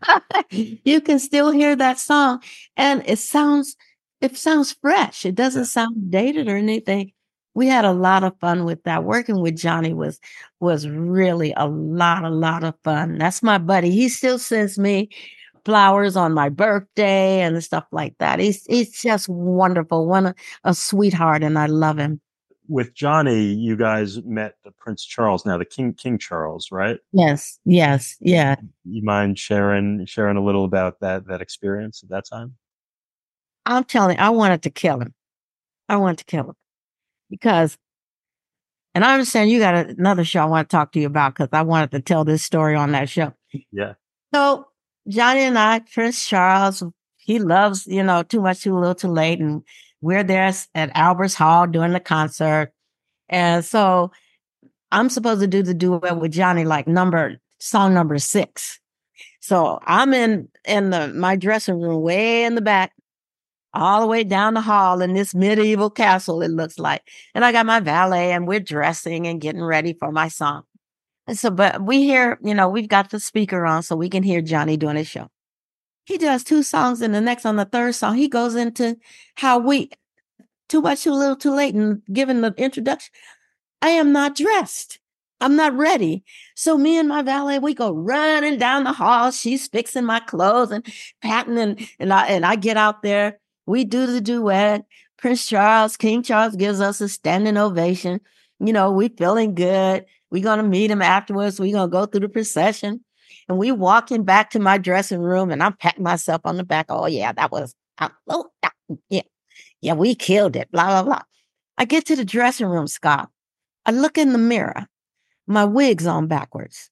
you can still hear that song. And it sounds, it sounds fresh. It doesn't Yeah. sound dated or anything. We had a lot of fun with that. Working with Johnny was, was really a lot, a lot of fun. That's my buddy. He still sends me flowers on my birthday and stuff like that. He's he's just wonderful, one a, a sweetheart, and I love him. With Johnny, you guys met the Prince Charles, now the King King Charles, right? Yes, yes, yeah. You mind sharing sharing a little about that that experience at that time? I'm telling you, I wanted to kill him. I wanted to kill him because, and I understand you got another show I want to talk to you about because I wanted to tell this story on that show. Yeah. So Johnny and I, Prince Charles, he loves, you know, Too Much Too Little Too Late. And we're there at Albert's Hall during the concert. And so I'm supposed to do the duet with Johnny, like number song number six. So I'm in, in the, my dressing room way in the back, all the way down the hall in this medieval castle, it looks like. And I got my valet and we're dressing and getting ready for my song. And so, but we hear, you know, we've got the speaker on so we can hear Johnny doing his show. He does two songs and the next on the third song, he goes into how we, too much, too little, too late, and giving the introduction. I am not dressed. I'm not ready. So me and my valet, we go running down the hall. She's fixing my clothes and patting, and, and I and I get out there. We do the duet. Prince Charles, King Charles gives us a standing ovation. You know, we feeling good. We're going to meet him afterwards. We're going to go through the procession. And we walking back to my dressing room and I'm patting myself on the back. Oh, yeah, that was, uh, oh, uh, yeah, yeah, we killed it, blah, blah, blah. I get to the dressing room, Scott. I look in the mirror. My wig's on backwards.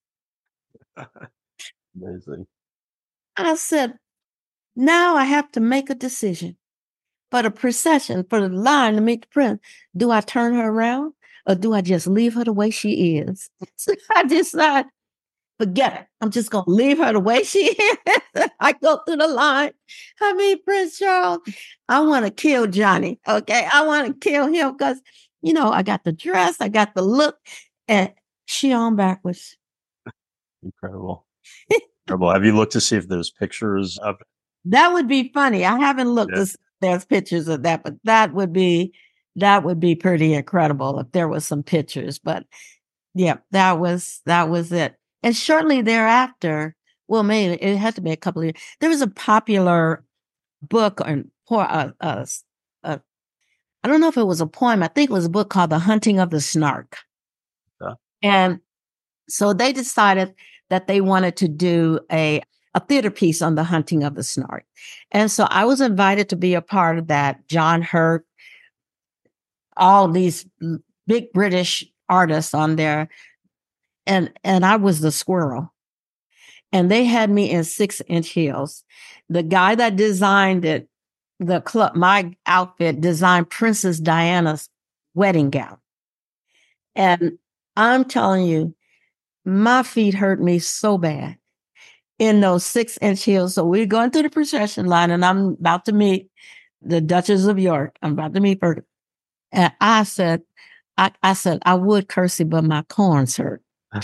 Amazing. I said, now I have to make a decision. For the procession, for the line to meet the prince, do I turn her around or do I just leave her the way she is? So I decided, forget it. I'm just going to leave her the way she is. I go through the line. I mean, Prince Charles, I want to kill Johnny. Okay. I want to kill him because, you know, I got the dress, I got the look, and she on backwards. Incredible. Incredible. Have you looked to see if there's pictures of it? That would be funny. I haven't looked Yeah. to see if there's pictures of that, but that would be that would be pretty incredible if there was some pictures. But yeah, that was that was it. And shortly thereafter, well, maybe it had to be a couple of years. There was a popular book or uh, uh, uh, I don't know if it was a poem. I think it was a book called The Hunting of the Snark. Yeah. And so they decided that they wanted to do a, a theater piece on the hunting of the snark. And so I was invited to be a part of that. John Hurt, all these big British artists on there. And, and I was the squirrel. And they had me in six inch heels. The guy that designed it, the club, my outfit designed Princess Diana's wedding gown. And I'm telling you, my feet hurt me so bad in those six inch heels. So we're going through the procession line and I'm about to meet the Duchess of York. I'm about to meet her. And I said, I, I said, I would curse you, but my corns hurt.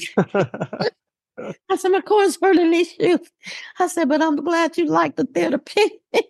I said, my corns hurt in these shoes. I said, but I'm glad you like the theater piece.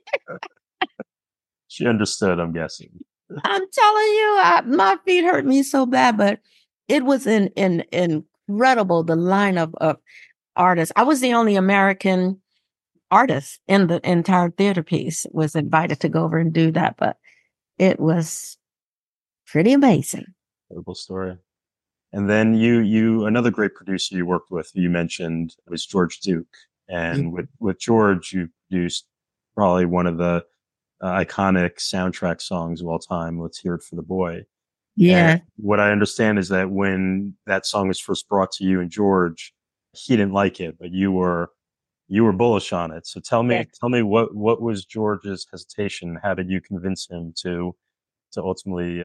She understood, I'm guessing. I'm telling you, I, my feet hurt me so bad, but it was in, in, incredible, the lineup of artists. I was the only American artist in the entire theater piece, was invited to go over and do that, but it was pretty amazing. Incredible story. And then you, you, another great producer you worked with, you mentioned, was George Duke. And mm-hmm. with, with George, you produced probably one of the uh, iconic soundtrack songs of all time, Let's Hear It for the Boy. Yeah. And what I understand is that when that song was first brought to you and George, he didn't like it, but you were, you were bullish on it. So tell me, yeah. tell me what, what was George's hesitation? How did you convince him to, to ultimately?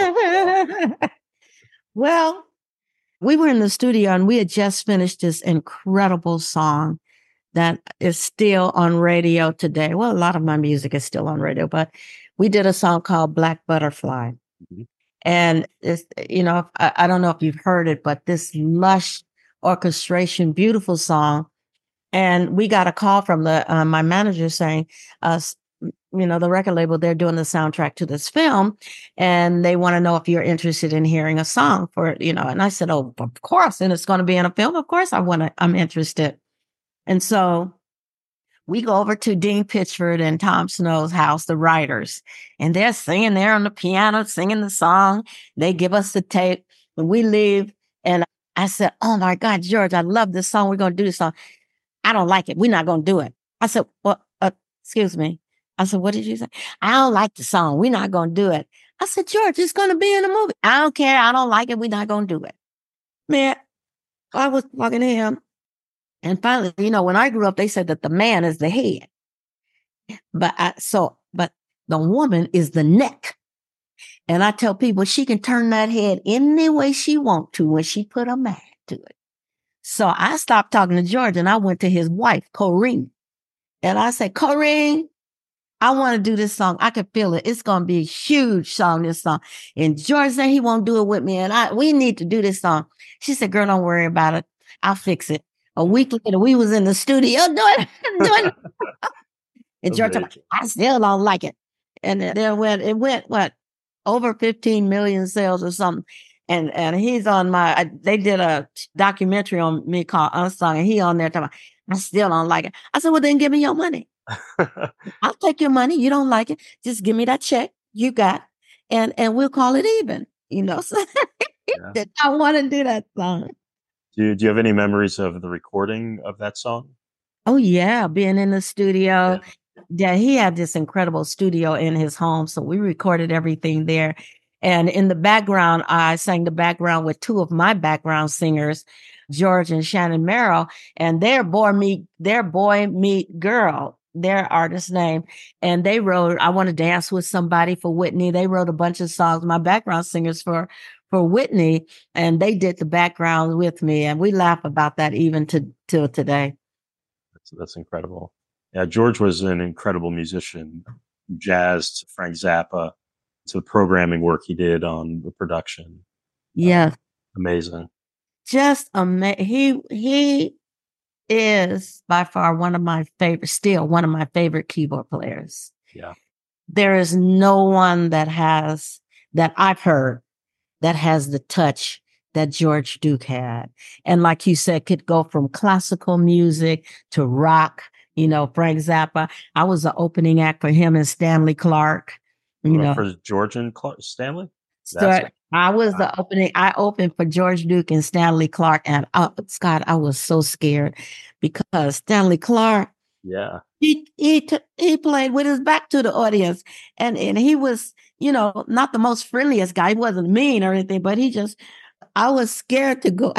Well, we were in the studio and we had just finished this incredible song that is still on radio today. Well, a lot of my music is still on radio, but we did a song called Black Butterfly. Mm-hmm. And it's, you know, I, I don't know if you've heard it, but this lush orchestration, beautiful song. And we got a call from the uh, my manager saying, uh, you know, the record label, they're doing the soundtrack to this film and they want to know if you're interested in hearing a song for it, you know. And I said, oh, of course. And it's going to be in a film. Of course, I want to, I'm interested. And so we go over to Dean Pitchford and Tom Snow's house, the writers, and they're singing there on the piano, singing the song. They give us the tape and we leave. And I said, oh my God, George, I love this song. We're going to do this song. I don't like it. We're not going to do it. I said, well, uh, excuse me. I said, what did you say? I don't like the song. We're not going to do it. I said, George, it's going to be in a movie. I don't care. I don't like it. We're not going to do it. Man, I was talking to him. And finally, you know, when I grew up, they said that the man is the head. But I, so, but the woman is the neck. And I tell people she can turn that head any way she wants to when she put a mind to it. So I stopped talking to George and I went to his wife, Corrine. And I said, Corrine, I want to do this song. I can feel it. It's going to be a huge song, this song. And George said he won't do it with me. And I, we need to do this song. She said, girl, don't worry about it. I'll fix it. A week later, we was in the studio doing, doing it. And George said, I still don't like it. And then when it went, what, over fifteen million sales or something. And and he's on my, I, they did a documentary on me called Unsung, and he on there talking about, I still don't like it. I said, well, then give me your money. I'll take your money. You don't like it. Just give me that check you got, and and we'll call it even. You know, so yeah. I want to do that song. Do you, do you have any memories of the recording of that song? Oh, yeah. Being in the studio. Yeah. Yeah, he had this incredible studio in his home. So we recorded everything there. And in the background, I sang the background with two of my background singers, George and Shannon Merrill, and their boy meet, their boy meet girl, their artist name. And they wrote, I Want to Dance with Somebody for Whitney. They wrote a bunch of songs, my background singers for, for Whitney, and they did the background with me. And we laugh about that even to till today. That's, that's incredible. Yeah, George was an incredible musician, jazz to Frank Zappa, to the programming work he did on the production. Yeah. Uh, amazing. Just amazing. He, he is by far one of my favorite, still one of my favorite keyboard players. Yeah. There is no one that has, that I've heard, that has the touch that George Duke had. And like you said, could go from classical music to rock. You know, Frank Zappa. I was the opening act for him and Stanley Clarke. You know, for George and Clark, Stanley. So I was wow. the opening. I opened for George Duke and Stanley Clarke, and uh, Scott, I was so scared because Stanley Clarke. Yeah, he he t- he played with his back to the audience, and and he was, you know, not the most friendliest guy. He wasn't mean or anything, but he just. I was scared to go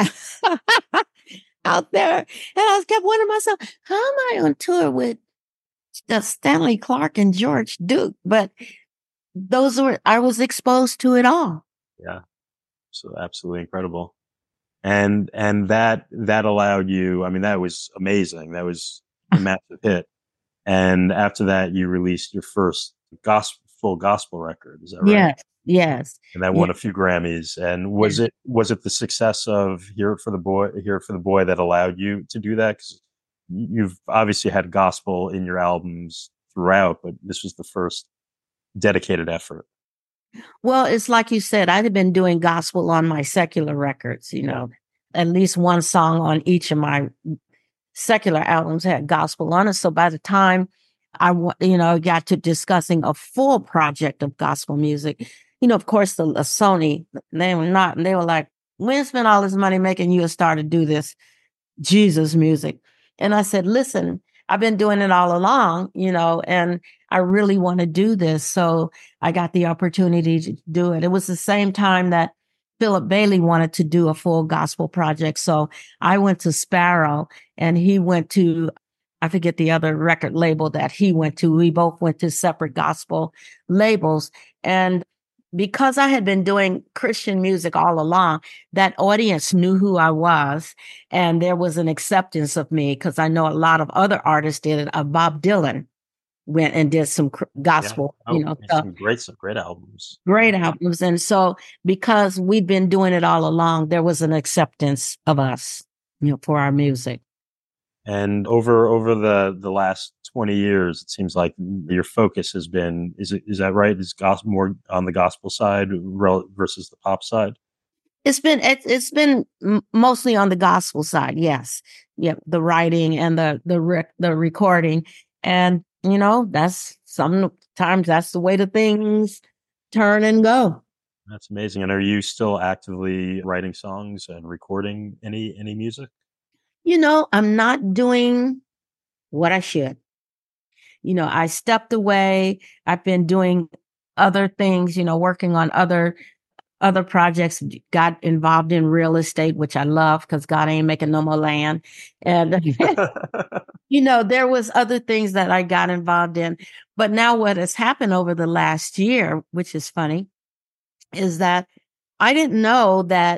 out there, and I was kept wondering myself, how am I on tour with the Stanley Clarke and George Duke? But those were, I was exposed to it all. Yeah. So absolutely incredible. And, and that, that allowed you, I mean, that was amazing. That was a massive hit. And after that, you released your first gospel, full gospel record. Is that right? Yes. Yes. And that won yes. a few Grammys. And was yes. it, was it the success of Hear It for the Boy, Hear It for the Boy that allowed you to do that? Because you've obviously had gospel in your albums throughout, but this was the first dedicated effort. Well, it's like you said, I'd have been doing gospel on my secular records, you know, yeah. at least one song on each of my secular albums had gospel on it. So by the time I, you know, got to discussing a full project of gospel music, you know, of course, the, the Sony, they were not, they were like, we didn't spend all this money making you a star to do this Jesus music. And I said, listen, I've been doing it all along, you know, and I really want to do this. So I got the opportunity to do it. It was the same time that Philip Bailey wanted to do a full gospel project. So I went to Sparrow and he went to, I forget the other record label that he went to. We both went to separate gospel labels. And because I had been doing Christian music all along, that audience knew who I was. And there was an acceptance of me because I know a lot of other artists did it. Uh, Bob Dylan went and did some gospel, yeah. oh, you know, some great, some great albums, great albums. And so because we'd been doing it all along, there was an acceptance of us, you know, for our music. And over, over the, the last twenty years, it seems like your focus has been, is it, is that right? Is gospel more on the gospel side versus the pop side? It's been, it's, it's been mostly on the gospel side. Yes. Yep. The writing and the, the, rec- the recording. And, you know, that's sometimes that's the way the things turn and go. That's amazing. And are you still actively writing songs and recording any, any music? You know, I'm not doing what I should. You know, I stepped away. I've been doing other things, you know, working on other other projects, got involved in real estate, which I love because God ain't making no more land. And, you know, there was other things that I got involved in. But now what has happened over the last year, which is funny, is that I didn't know that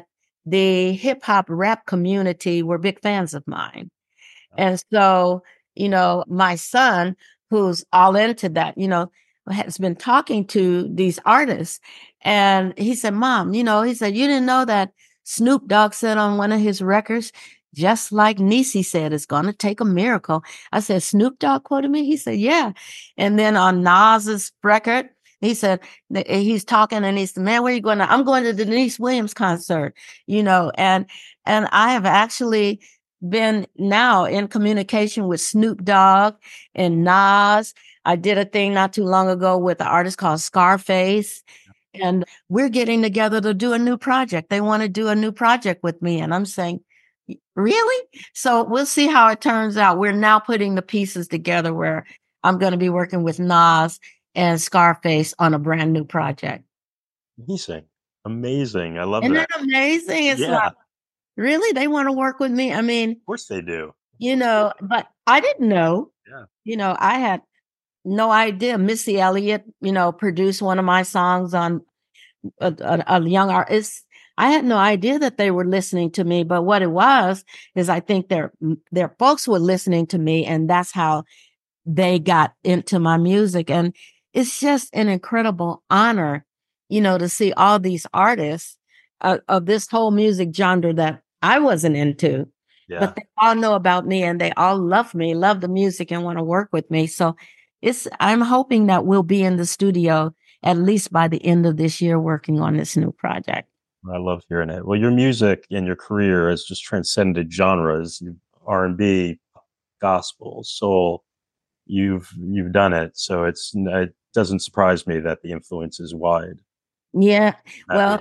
the hip hop rap community were big fans of mine. And so, you know, my son, who's all into that, you know, has been talking to these artists. And he said, Mom, you know, he said, you didn't know that Snoop Dogg said on one of his records, just like Niecy said, it's going to take a miracle. I said, Snoop Dogg quoted me? He said, yeah. And then on Nas's record, he said, he's talking and he said, man, where are you going to? I'm going to the Denise Williams concert, you know, and, and I have actually been now in communication with Snoop Dogg and Nas. I did a thing not too long ago with an artist called Scarface. And we're getting together to do a new project. They want to do a new project with me. And I'm saying, really? So we'll see how it turns out. We're now putting the pieces together where I'm going to be working with Nas and Scarface on a brand new project. Amazing. Amazing. I love Isn't that. that amazing? It's yeah. like, really? They want to work with me? I mean, of course they do. You know, but I didn't know. Yeah. You know, I had no idea. Missy Elliott, you know, produced one of my songs on a, a, a young artist. I had no idea that they were listening to me, but what it was is I think their their folks were listening to me, and that's how they got into my music. And it's just an incredible honor, you know, to see all these artists uh, of this whole music genre that I wasn't into. Yeah. But they all know about me and they all love me, love the music and want to work with me. So it's, I'm hoping that we'll be in the studio at least by the end of this year working on this new project. I love hearing it. Well, your music and your career has just transcended genres, R and B, gospel, soul. You've you've done it, so it's it doesn't surprise me that the influence is wide. Yeah, well,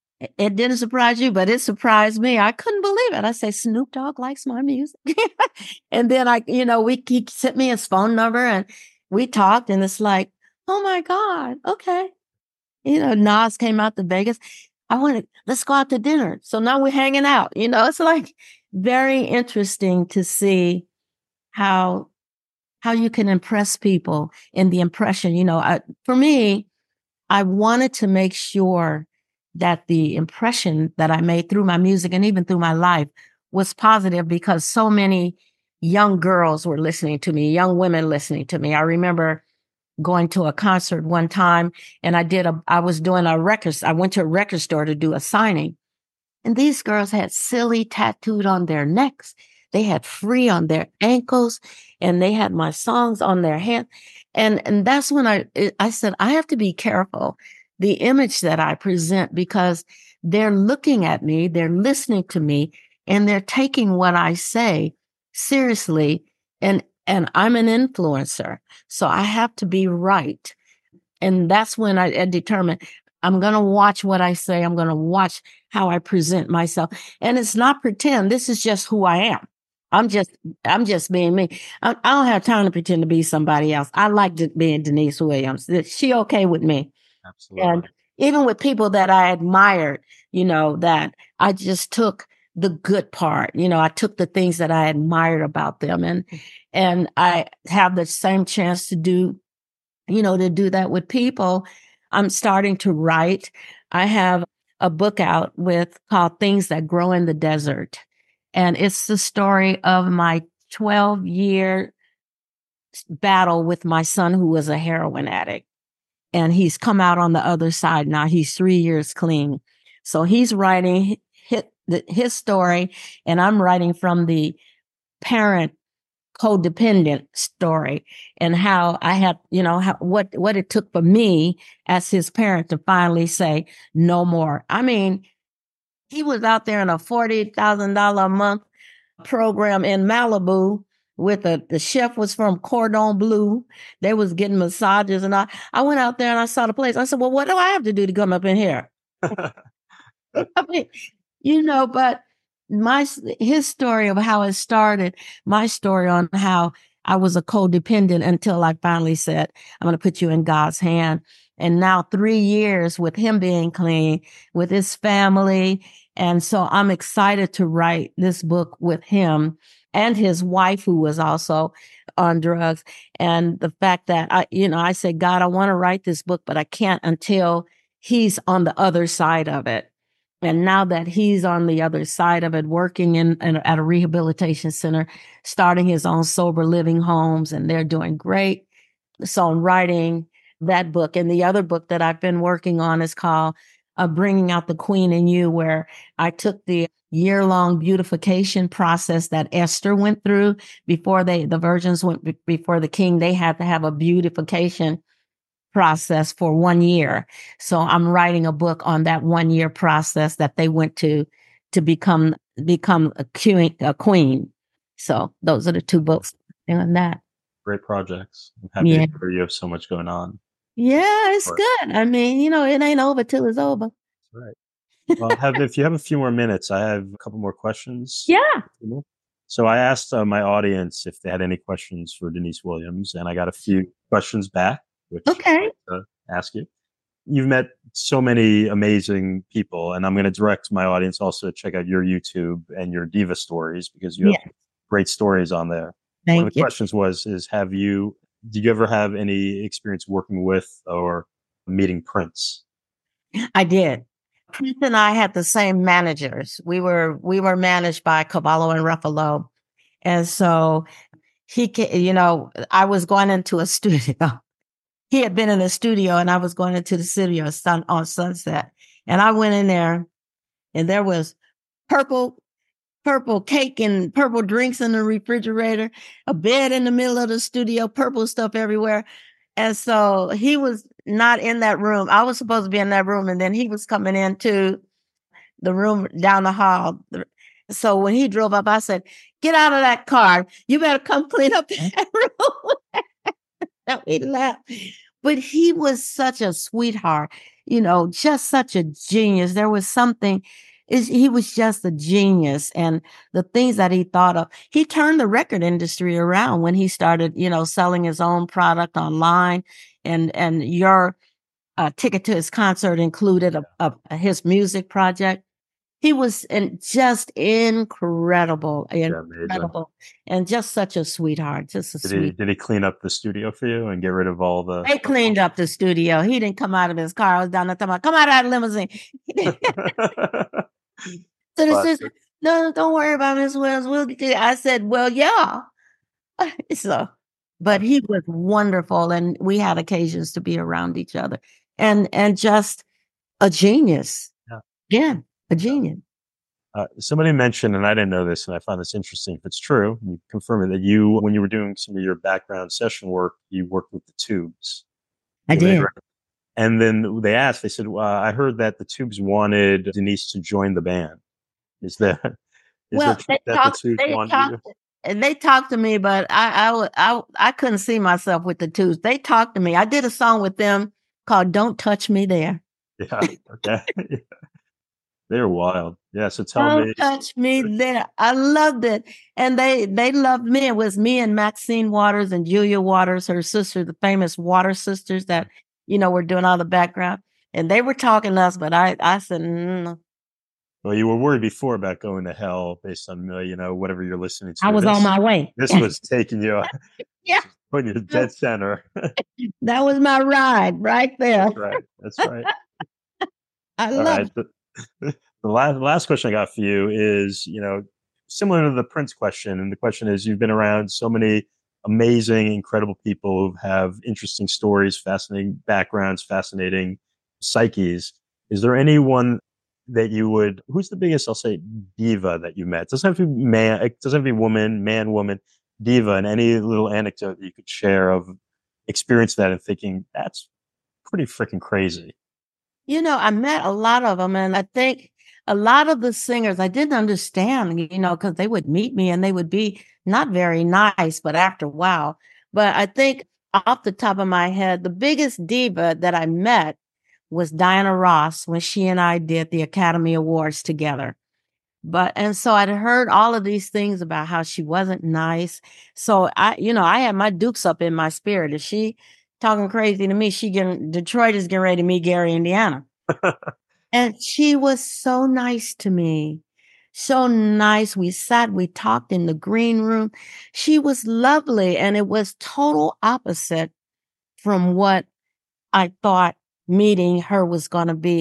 it didn't surprise you, but it surprised me. I couldn't believe it. I say Snoop Dogg likes my music, and then I, you know, we he sent me his phone number and we talked, and it's like, oh my God, okay. You know, Nas came out to Vegas. I wanted, let's go out to dinner. So now we're hanging out. You know, it's like very interesting to see how how you can impress people in the impression. You know, I, for me, I wanted to make sure that the impression that I made through my music and even through my life was positive because so many young girls were listening to me, young women listening to me. I remember going to a concert one time and I did a, I was doing a record. I went to a record store to do a signing and these girls had Silly tattooed on their necks. They had Free on their ankles and they had my songs on their hand. And, and that's when I, I said, I have to be careful the image that I present because they're looking at me, they're listening to me, and they're taking what I say seriously. And And I'm an influencer, so I have to be right. And that's when I, I determined I'm going to watch what I say. I'm going to watch how I present myself. And it's not pretend. This is just who I am. I'm just, I'm just being me. I, I don't have time to pretend to be somebody else. I like being Denise Williams. Is she okay with me? Absolutely. And even with people that I admired, you know, that I just took the good part. You know, I took the things that I admired about them and, and I have the same chance to do, you know, to do that with people. I'm starting to write. I have a book out with called Things That Grow in the Desert. And it's the story of my twelve year battle with my son, who was a heroin addict. And he's come out on the other side now. He's three years clean. So he's writing his, his story, and I'm writing from the parent codependent story and how I had, you know, how, what, what it took for me as his parent to finally say no more. I mean, he was out there in a forty thousand dollars a month program in Malibu with a, the chef was from Cordon Bleu. They was getting massages and I, I went out there and I saw the place. I said, well, what do I have to do to come up in here? I mean, you know, but my, his story of how it started, my story on how I was a codependent until I finally said, I'm going to put you in God's hand. And now three years with him being clean, with his family. And so I'm excited to write this book with him and his wife, who was also on drugs. And the fact that I, you know, I said, God, I want to write this book, but I can't until he's on the other side of it. And now that he's on the other side of it, working in, in at a rehabilitation center, starting his own sober living homes, and they're doing great. So I'm writing that book. And the other book that I've been working on is called uh, Bringing Out the Queen in You, where I took the year-long beautification process that Esther went through before they, the virgins went b- before the king. They had to have a beautification process for one year. So I'm writing a book on that one year process that they went to to become become a queen. A queen. So those are the two books on that. Great projects. I'm happy Yeah. to hear you have so much going on. Yeah, it's Right. good. I mean, you know, it ain't over till it's over. That's right. Well, have if you have a few more minutes, I have a couple more questions. Yeah. So I asked uh, my audience if they had any questions for Denise Williams, and I got a few questions back, which Okay. I'd like to ask you. You've met so many amazing people, and I'm going to direct my audience also to check out your YouTube and your Diva stories because you have Yeah. great stories on there. Thank One of the you. questions was, is have you, did you ever have any experience working with or meeting Prince? I did. Prince and I had the same managers. We were we were managed by Cavallo and Ruffalo. And so he ca- you know, I was going into a studio. He had been in the studio and I was going into the studio sun, on Sunset. And I went in there and there was purple purple cake and purple drinks in the refrigerator, a bed in the middle of the studio, purple stuff everywhere. And so he was not in that room. I was supposed to be in that room. And then he was coming into the room down the hall. So when he drove up, I said, "Get out of that car. You better come clean up that room." And we laughed. But he was such a sweetheart, you know, just such a genius. There was something, is he was just a genius. And the things that he thought of, he turned the record industry around when he started, you know, selling his own product online. And and your uh, ticket to his concert included a, a, his music project. He was in, just incredible, Yeah, amazing. incredible, and just such a sweetheart. Just a Did sweet. he, did he clean up the studio for you and get rid of all the? They cleaned up the studio. He didn't come out of his car. I was down there talking about, "Come out of that limousine." So the sister, "No, don't worry about Miss Wells. We'll get you." I said, "Well, yeah." So, but he was wonderful, and we had occasions to be around each other, and and just a genius. Yeah, yeah a genius. Uh, somebody mentioned, and I didn't know this, and I find this interesting. If it's true, you confirm it, that you, when you were doing some of your background session work, you worked with the Tubes. I did. And then they asked, they said, well, I heard that the Tubes wanted Denise to join the band. Is that, is well, that, they that talked, the Tubes they wanted talked, you? and they talked to me, but I, I, I, I couldn't see myself with the Tubes. They talked to me. I did a song with them called "Don't Touch Me There." Yeah. Okay. They're wild. Yeah. So tell Don't me. touch me there. I loved it. And they they loved me. It was me and Maxine Waters and Julia Waters, her sister, the famous Water sisters that, you know, were doing all the background. And they were talking to us, but I, I said, mm. Well, you were worried before about going to hell based on, uh, you know, whatever you're listening to. I was this, on my way. This was taking you, yeah. putting you dead center. That was my ride right there. That's right. That's right. I love right. it. The, the last, last question I got for you is, you know, similar to the Prince question. And the question is, you've been around so many amazing, incredible people who have interesting stories, fascinating backgrounds, fascinating psyches. Is there anyone that you would, who's the biggest, I'll say, diva that you met? It doesn't have to be man, it doesn't have to be woman, man, woman, diva, and any little anecdote that you could share of experience that and thinking, that's pretty freaking crazy. You know, I met a lot of them, and I think a lot of the singers I didn't understand, you know, because they would meet me and they would be not very nice, but after a while. But I think off the top of my head, the biggest diva that I met was Diana Ross when she and I did the Academy Awards together. But, and so I'd heard all of these things about how she wasn't nice. So I, you know, I had my dukes up in my spirit. If she talking crazy to me, she getting, Detroit is getting ready to meet Gary, Indiana. And she was so nice to me. So nice. We sat, we talked in the green room. She was lovely. And it was total opposite from what I thought meeting her was going to be.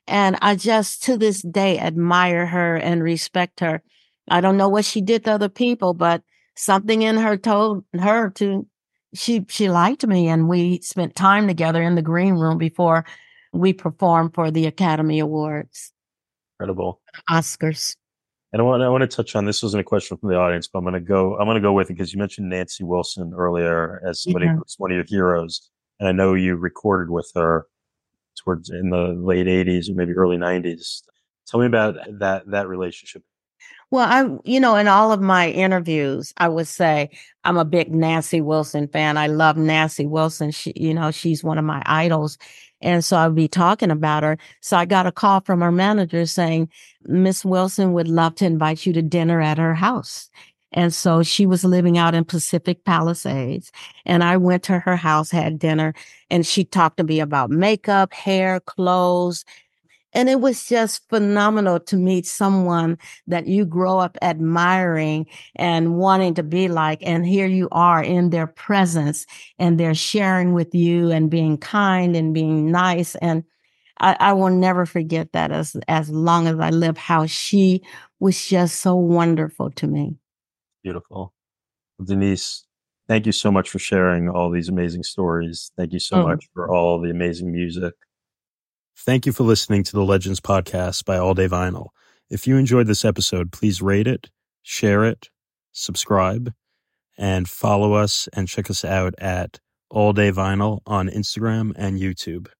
And I just to this day admire her and respect her. I don't know what she did to other people, but something in her told her to she she liked me, and we spent time together in the green room before we performed for the Academy Awards. Incredible. Oscars. And I want I want to touch on this. Wasn't a question from the audience, but I'm gonna go. I'm gonna go with it because you mentioned Nancy Wilson earlier as somebody Yeah. who's one of your heroes, and I know you recorded with her towards in the late eighties or maybe early nineties. Tell me about that that relationship. Well, I, you know, in all of my interviews, I would say I'm a big Nancy Wilson fan. I love Nancy Wilson. She, you know, she's one of my idols. And so I'd be talking about her. So I got a call from her manager saying, Miss Wilson would love to invite you to dinner at her house. And so she was living out in Pacific Palisades. And I went to her house, had dinner, and she talked to me about makeup, hair, clothes. And it was just phenomenal to meet someone that you grow up admiring and wanting to be like. And here you are in their presence, and they're sharing with you and being kind and being nice. And I, I will never forget that as, as long as I live, how she was just so wonderful to me. Beautiful. Denise, thank you so much for sharing all these amazing stories. Thank you so Oh. much for all the amazing music. Thank you for listening to the Legends Podcast by All Day Vinyl. If you enjoyed this episode, please rate it, share it, subscribe, and follow us and check us out at All Day Vinyl on Instagram and YouTube.